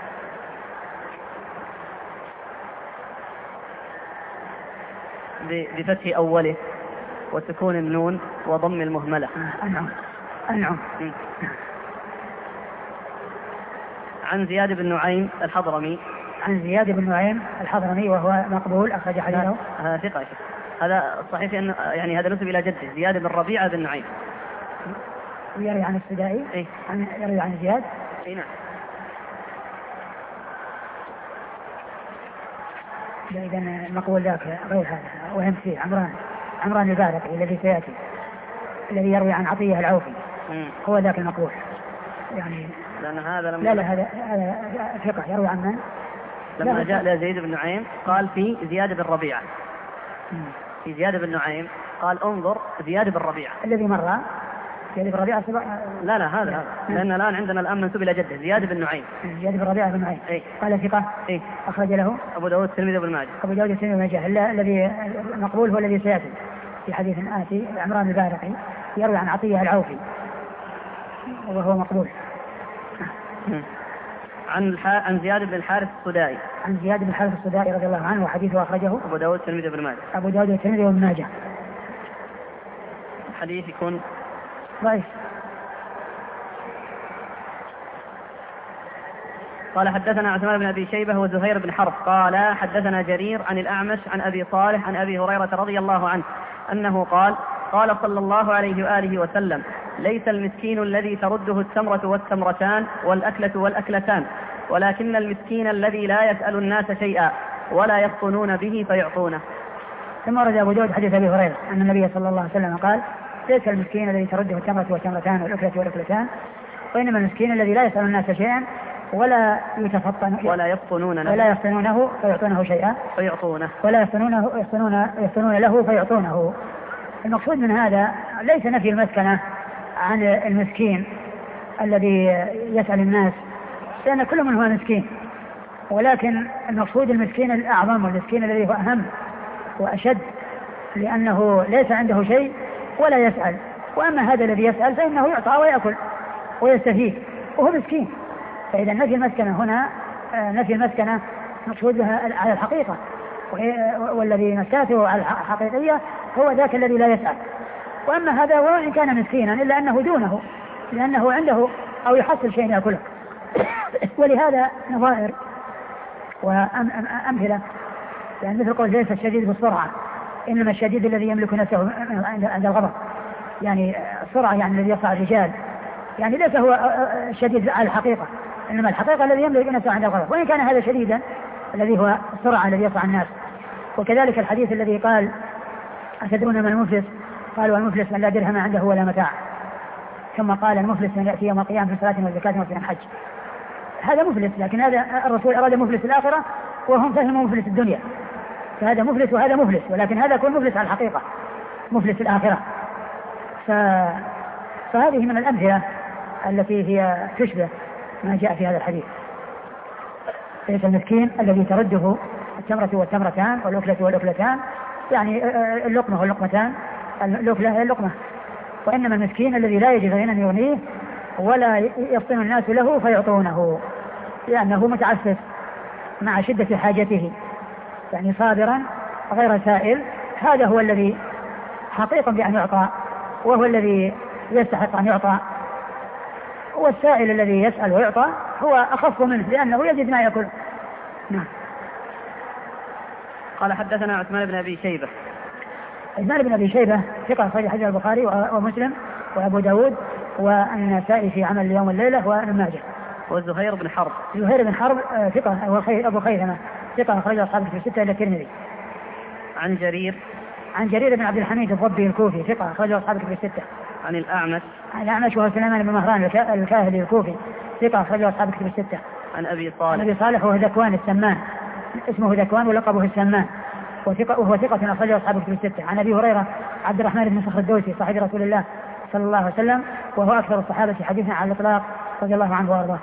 بفتح أوله وسكون النون وضم المهملة. أنعم. أنعم. عن زياد بن نعيم الحضرمي. عن زياد بن نعيم الحضرمي وهو مقبول أخرج حديثه. هذا ثقة. هذا صحيح أن يعني هذا نسب إلى جده زياد بن ربيعة بن نعيم. ويروي عن السدائي. إيه؟ عن يروي عن زياد. إيه نعم. إذا المقبول ذاك غير هذا وهم فيه عمران عمران البارقي الذي سيأتي الذي يروي عن عطية العوفي. مم. هو ذاك المقبول يعني. لأن هذا لما لا لا هذا هذا ثقة يروي عن من؟ لما جاء لزيد بن نعيم قال في زياد بن ربيعة. مم. في زياد بن نعيم قال انظر زياد بن ربيعة الذي مر زياد بن ربيعة سبع. لا لا هذا هذا لأن الآن عندنا الآن منسوب إلى جده زياد بن نعيم. زياد بن ربيعة بن نعيم. إيه؟ قال ثقة. إيه؟ أخرج له أبو داود الترمذي وابن ماجه. أبو داود الترمذي وابن ماجه. الذي مقبول هو الذي سيأتي في حديث آتي عمران البارقي يروي عن عطية العوفي وهو مقبول. عن الح... عن زياد بن الحارث الصدائي. عن زياد بن الحارث الصدائي رضي الله عنه وحديثه أخرجه أبو داود الترمذي وابن ماجه. أبو داود الترمذي وابن ماجه. الحديث يكون ضعيف. قال حدثنا عثمان بن أبي شيبة وزهير بن حرب قال حدثنا جرير عن الأعمش عن أبي صالح عن أبي هريرة رضي الله عنه أنه قال قال صلى الله عليه وآله وسلم ليس المسكين الذي ترده التمرة والتمرتان والأكلة والأكلتان ولكن المسكين الذي لا يسأل الناس شيئا ولا يفطنون به فيعطونه. ثم ورد أبو داود حديث أبي هريرة أن النبي صلى الله عليه وسلم قال ليس المسكين الذي ترده التمرة والتمرتان والأكلة والأكلتان وإنما المسكين الذي لا يسأل الناس شيئا ولا يتفطن ولا يفطنون ولا يفطنونه فيعطونه شيئا فيعطونه ولا يفطنونه يفطنون يفطنون له فيعطونه. المقصود من هذا ليس نفي المسكنة عن المسكين الذي يسأل الناس لأن كل من هو مسكين ولكن المقصود المسكين الأعظم والمسكين الذي هو أهم وأشد لأنه ليس عنده شيء ولا يسأل. وأما هذا الذي يسأل فإنه يعطى ويأكل ويستفيد وهو مسكين. فإذا نفي المسكنة هنا نفي المسكنة مقصود بها على الحقيقة، والذي نساته على الحقيقية هو ذاك الذي لا يسأل. وأما هذا وإن كان مسكينا إلا أنه دونه، لأنه عنده أو يحصل شيء يأكله. ولهذا نظائر وأمثلة، يعني مثل قول ليس الشديد بالسرعة إنما الشديد الذي يملك نفسه عند الغضب، يعني السرعة يعني الذي يصنع الرجال، يعني ليس هو الشديد على الحقيقة، إنما الحقيقة الذي يملك نفسه عند الغضب، وإن كان هذا شديدا الذي هو السرعة الذي يصنع الناس. وكذلك الحديث الذي قال أتدرون ما المفلس؟ قالوا المفلس من لا درهم عنده ولا متاع، ثم قال المفلس من يأتي يوم القيامة في صلاة وزكاة وصيام حج. هذا مفلس، لكن هذا الرسول أراد مفلس الآخرة وهم فهموا مفلس الدنيا، فهذا مفلس وهذا مفلس، ولكن هذا يكون مفلس على الحقيقة، مفلس الآخرة. ف... فهذه من الأمثلة التي هي تشبه ما جاء في هذا الحديث. ليس المسكين الذي ترده التمرة والتمرتان والأكلة والأكلتان، يعني اللقمة واللقمتان، الأكلة هي اللقمة، وإنما المسكين الذي لا يجد غنى يغنيه ولا يفطن الناس له فيعطونه، لأنه متعفف مع شدة حاجته، يعني صابرا غير سائل. هذا هو الذي حقيقا بأن يعطى، وهو الذي يستحق أن يعطى. والسائل الذي يسأل ويعطى هو أخف منه لأنه يجد ما يأكل. نعم. قال حدثنا عثمان بن أبي شيبة. عثمان بن أبي شيبة ثقة صحيح حديث البخاري ومسلم وأبو داود والنسائي في عمل اليوم والليلة وابن ماجه. وزهير بن حرب. زهير بن حرب ثقة أبو خيثمة ثقة أخرج أصحاب في الستة إلى الترمذي. عن جرير. عن جرير بن عبد الحميد الضبي الكوفي ثقة أخرج أصحاب في الستة. عن الأعمش. عن الأعمش وهو سليمان بن مهران الكاهلي الكوفي ثقة أخرج أصحاب في الستة. عن أبي صالح. عن أبي صالح وهو ذكوان السمان، اسمه ذكوان ولقبه السمان، وهو ثقة أخرج أصحاب في الستة. عن أبي هريرة عبد الرحمن بن صخر الدوسي صاحب رسول الله صلى الله عليه وسلم، وهو أكثر الصحابة حديثا على الإطلاق رضي الله عنه وأرضاه.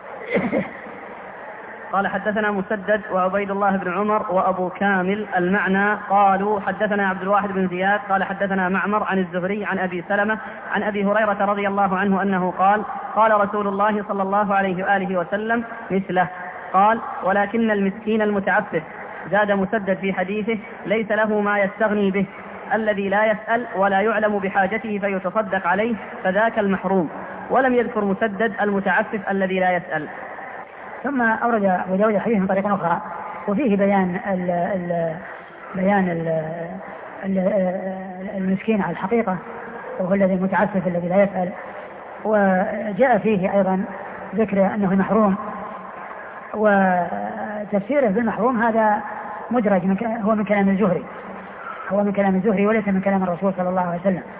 قال حدثنا مسدد وعبيد الله بن عمر وأبو كامل المعنى قالوا حدثنا عبد الواحد بن زياد قال حدثنا معمر عن الزهري عن أبي سلمة عن أبي هريرة رضي الله عنه أنه قال قال رسول الله صلى الله عليه وآله وسلم مثله. قال ولكن المسكين المتعفف. زاد مسدد في حديثه ليس له ما يستغني به، الذي لا يسأل ولا يعلم بحاجته فيتصدق عليه فذاك المحروم. ولم يذكر مسدد المتعفف الذي لا يسأل. ثم أورد أبو داود الحديث من طريق أخرى وفيه بيان ال ال بيان ال ال المسكين على الحقيقة، وهو الذي المتعفف الذي لا يسأل. وجاء فيه أيضا ذكر أنه محروم، وتفسيره بالمحروم هذا مدرج من هو من كلام الزهري، هو من كلام الزهري وليس من كلام الرسول صلى الله عليه وسلم.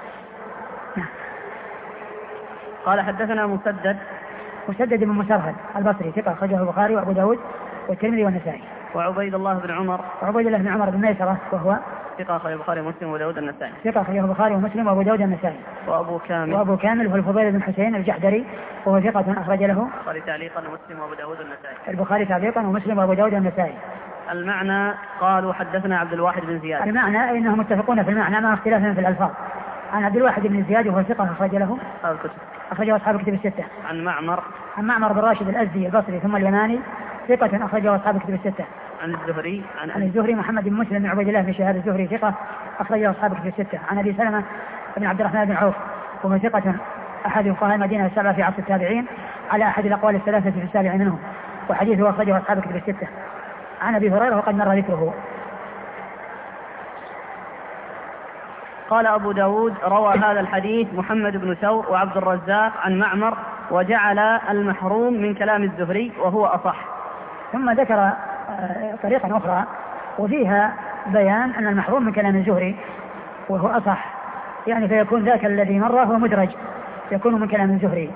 قال حدثنا مسدد. مسدد بن مسرهد البصري ثقة أخرجه البخاري وأبو داود والترمذي والنسائي. وعبيد الله بن عمر. وعبيد الله بن عمر بن ميسرة وهو ثقة أخرجه البخاري ومسلم وداود النسائي. ثقة أخرجه البخاري ومسلم وأبو داود النسائي. وأبو كامل. وأبو كامل هو الفضيل بن حسين الجحدري وهو ثقة أخرج له البخاري تعليقا ومسلم وأبو داود النسائي. البخاري تعليقا ومسلم وأبو داود النسائي. المعنى قالوا حدثنا عبد الواحد بن زياد. المعنى أنهم متفقون في المعنى مع اختلافهم في الألفاظ. عن عبد الواحد بن زياد وهو ثقة أخرج له أخرجه أصحاب الكتب الستة. عن معمر. عن معمر بن راشد الأزدي البصري ثم اليماني ثقة أخرجه أصحاب الكتب الستة. عن الزهري. عن, عن الزهري محمد بن مسلم بن عبيد الله بن شهاب الزهري ثقة أخرجه أصحاب الكتب الستة. عن أبي سلمة بن عبد الرحمن بن عوف وهو ثقة أحد فقهاء المدينة السبعة في عصر التابعين على أحد الأقوال الثلاثة في السابع منهم، وحديثه أخرجه أصحاب الكتب الستة. عن أبي هريرة وقد مر ذكره. قال أبو داود روى هذا الحديث محمد بن ثور وعبد الرزاق عن معمر وجعل المحروم من كلام الزهري وهو أصح. ثم ذكر طريقا أخرى وفيها بيان أن المحروم من كلام الزهري وهو أصح، يعني فيكون ذاك الذي مر هو مدرج يكون من كلام الزهري.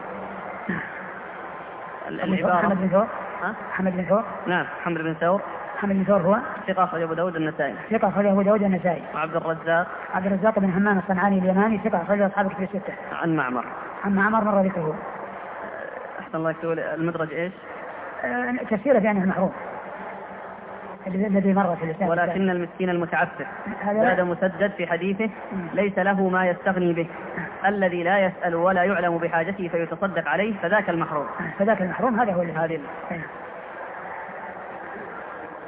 محمد بن ثور. محمد بن ثور. نعم محمد بن ثور. محمد بن ثور هو ثقة أخرجه أبو داود النسائي. ثقة أخرجه أبو داود النسائي. وعبد الرزاق. عبد الرزاق بن همام الصنعاني اليماني ثقة أخرجه أصحاب الكتب الستة. عن معمر. عن معمر مر ذكره. أحسن الله يقول المدرج إيش؟ أه تفسيره بأنه المحروم الذي مر في اللسان. ولكن المسكين المتعفف. هذا مسدد في حديثه ليس له ما يستغني به، الذي لا يسأل ولا يعلم بحاجته فيتصدق عليه فذاك المحروم. فذاك المحروم هذا هو اللي هذه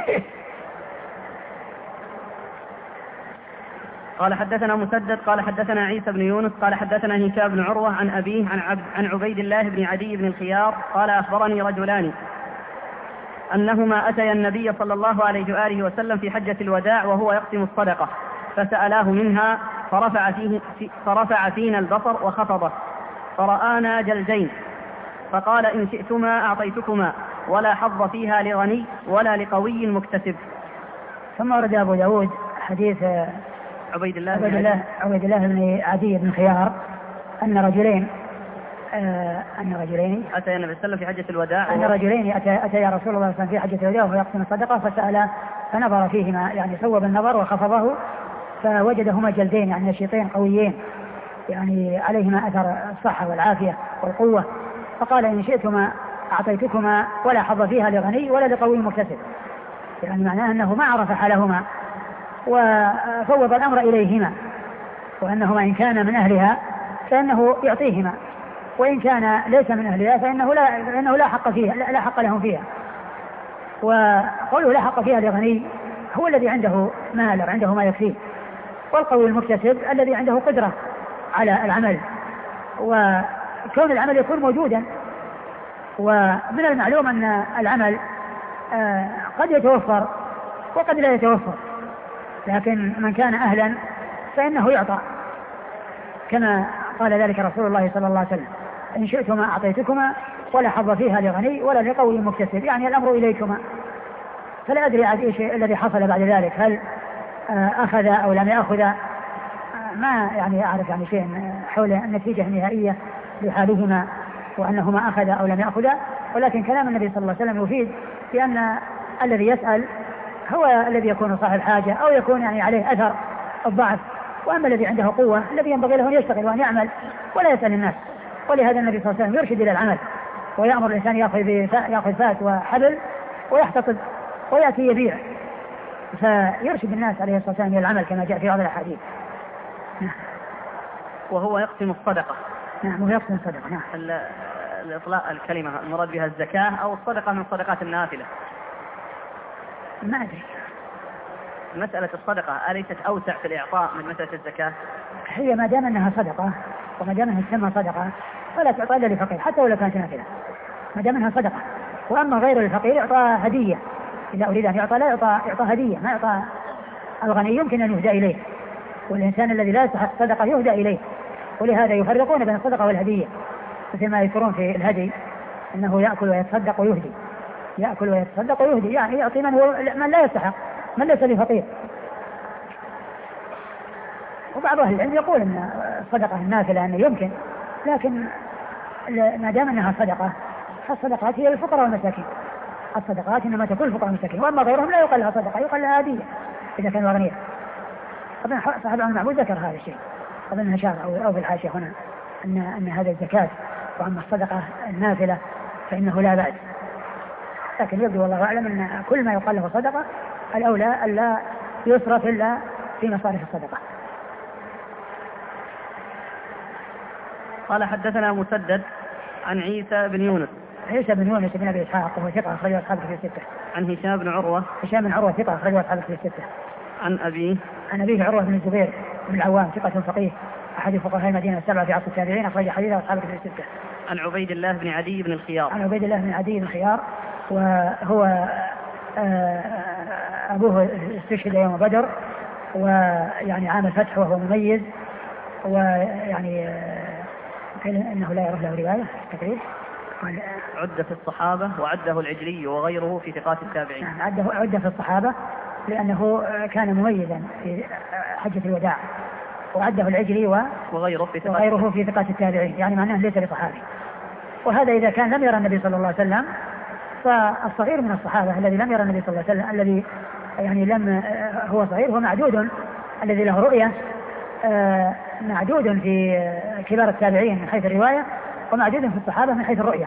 قال حدثنا مسدد قال حدثنا عيسى بن يونس قال حدثنا هشام بن عروة عن أبيه عن, عبد عن عبيد الله بن عدي بن الخيار قال أخبرني رجلان أنهما أتيا النبي صلى الله عليه وآله وسلم في حجة الوداع وهو يقسم الصدقة فسألاه منها فرفع, فيه فرفع فينا البصر وخفضه فرآنا جلدين فقال إن شئتما أعطيتكما ولا حظ فيها لغني ولا لقوي مكتسب. ثم ورد أبو داود حديث عبيد الله عبيد الله, عبيد الله بن عدي بن خيار أن رجلين آه أن رجلين أتى النبي صلى الله عليه وسلم في حجة الوداع أن رجلين أتى, أتى يا رسول الله صلى الله عليه وسلم في حجة الوداع وهو يقسم الصدقة فسأل فنظر فيهما يعني صوب النظر وخفضه فوجدهما جلدين يعني نشيطين قويين يعني عليهما أثر الصحة والعافية والقوة فقال إن شئتما أعطيتكما ولا حظ فيها لغني ولا لقوي مكتسب يعني معناه أنه ما عرف حالهما وفوض الأمر إليهما وأنهما إن كان من أهلها فإنه يعطيهما وإن كان ليس من أهلها فإنه لا, فإنه لا حق فيها لا حق لهم فيها. وقوله لا حق فيها لغني هو الذي عنده مال وعنده ما يكفيه والقوي المكتسب الذي عنده قدرة على العمل وكون العمل يكون موجودا ومن المعلوم أن العمل قد يتوفر وقد لا يتوفر لكن من كان أهلا فإنه يعطى كما قال ذلك رسول الله صلى الله عليه وسلم إن شئتما أعطيتكما ولا حظ فيها لغني ولا لقوي مكتسب يعني الأمر إليكما. فلا أدري عاد إيش الذي حصل بعد ذلك هل أخذ أو لم يأخذ ما يعني أعرف يعني شيء حول النتيجة النهائية لحالهما وأنهما أخذ أو لم يأخذ ولكن كلام النبي صلى الله عليه وسلم يفيد بأن الذي يسأل هو الذي يكون صاحب حاجة أو يكون يعني عليه أثر الضعف وأما الذي عنده قوة الذي ينبغي له أن يشتغل وأن يعمل ولا يسأل الناس. ولهذا النبي صلى الله عليه وسلم يرشد إلى العمل ويأمر الإنسان يأخذ فات وحبل ويحتطب ويأتي يبيع فيرشد الناس عليه الصلاة والسلام إلى العمل كما جاء في بعض الأحاديث. وهو يقسم الصدقة. نعم وهو يقسم الصدقة. نعم. الإطلاق الكلمة المراد بها الزكاة أو الصدقة من صدقات النافلة. ما أدري. مسألة الصدقة أليست أوسع في الإعطاء من مسألة الزكاة؟ هي ما دام أنها صدقة وما دام أنها تسمى صدقة فلا تعطى إلا للفقير حتى ولو كانت نافلة ما دام أنها صدقة. وأما غير الفقير يعطى هدية إذا أريد أن يعطى لا يعطى يعطى هدية ما يعطى. الغني يمكن أن يهدى إليه والإنسان الذي لا يستحق الصدقة يهدى إليه ولهذا يفرقون بين الصدقة والهدية مثل ما يذكرون في الهدي أنه يأكل ويتصدق ويهدي يأكل ويتصدق ويهدي يعني يعطي من, هو من لا يستحق من ليس بفقير. وبعض أهل العلم يقول أن الصدقة النافلة أنه يمكن لكن ما دام أنها صدقة فالصدقات هي للفقراء والمساكين. الصدقات إنما تكون للفقراء والمساكين وأما غيرهم لا يقال لها صدقة يقال لها هدية إذا كانوا أغنياء. أظن صاحب العلم المعبود ذكر هذا الشيء أظن شار أو, أو في الحاشية هنا أن, أن هذا الزكاة وأما الصدقة النافلة فإنه لا بأس لكن يبدو والله أعلم أن كل ما يقال له صدقة الأولى ألا يصرف إلا في مصارف الصدقة. قال حدثنا مسدد عن عيسى بن يونس عيسى بن يونس بن أبي إسحاق وهو ثقة أخرجه أصحاب في الستة. عن هشام بن عروة هشام بن عروة ثقة أخرجه أصحاب في الستة. عن أبيه عن أبيه عروة بن الزبير بن العوام ثقة فقيه أحد فقهاء المدينة السبعة في عصر التابعين أخرج حديثه أصحاب في الستة. عن عبيد الله بن عدي بن الخيار عن عبيد الله بن عدي بن الخيار وهو أبوه استشهد يوم بدر ويعني عام الفتح وهو مميز ويعني إنه لا يعرف له رواية تقريبا عد في الصحابة وعده العجلي وغيره في ثقات التابعين. عده عد في الصحابة لأنه كان مميزا في حجة الوداع وعده العجلي وغيره في ثقات وغيره في ثقات التابعين يعني معناه ليس بصحابي. وهذا إذا كان لم يرى النبي صلى الله عليه وسلم فالصغير من الصحابة الذي لم يرى النبي صلى الله عليه وسلم الذي يعني لم هو صغير هو معدود الذي له رؤية معدود في كبار التابعين من حيث الرواية ومعدود في الصحابة من حيث الرؤية.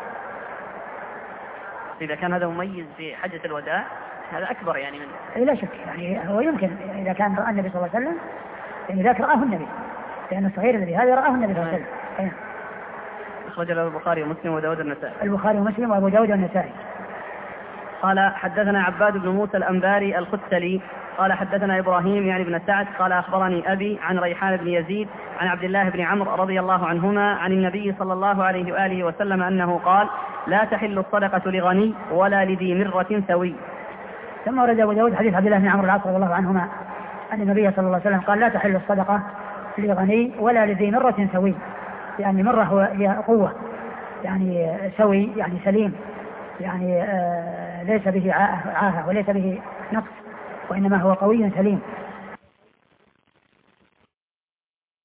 إذا كان هذا مميز في حجة الوداع هذا أكبر يعني منه. لا شك يعني هو يمكن إذا كان رأى النبي صلى الله عليه وسلم يعني ذاك رآه النبي لأن الصغير الذي هذا رآه النبي صلى الله عليه وسلم. أخرج له البخاري ومسلم وداود النسائي. البخاري ومسلم وأبو داود والنسائي. قال حدثنا عباد بن موسى الأنباري الختلي قال حدثنا إبراهيم يعني بن سعد قال أخبرني أبي عن ريحان بن يزيد عن عبد الله بن عمرو رضي الله عنهما عن النبي صلى الله عليه وآله وسلم أنه قال لا تحل الصدقة لغني ولا لذي مرة سوي. ثم ورد أبو داود حديث عبد الله بن عمرو العاص رضي الله عنهما أن النبي صلى الله عليه وسلم قال لا تحل الصدقة لغني ولا لذي مرة سوي، يعني مرة هي قوة، يعني سوي يعني سليم، يعني آه ليس به عاهة وليس به نقص، وإنما هو قوي سليم.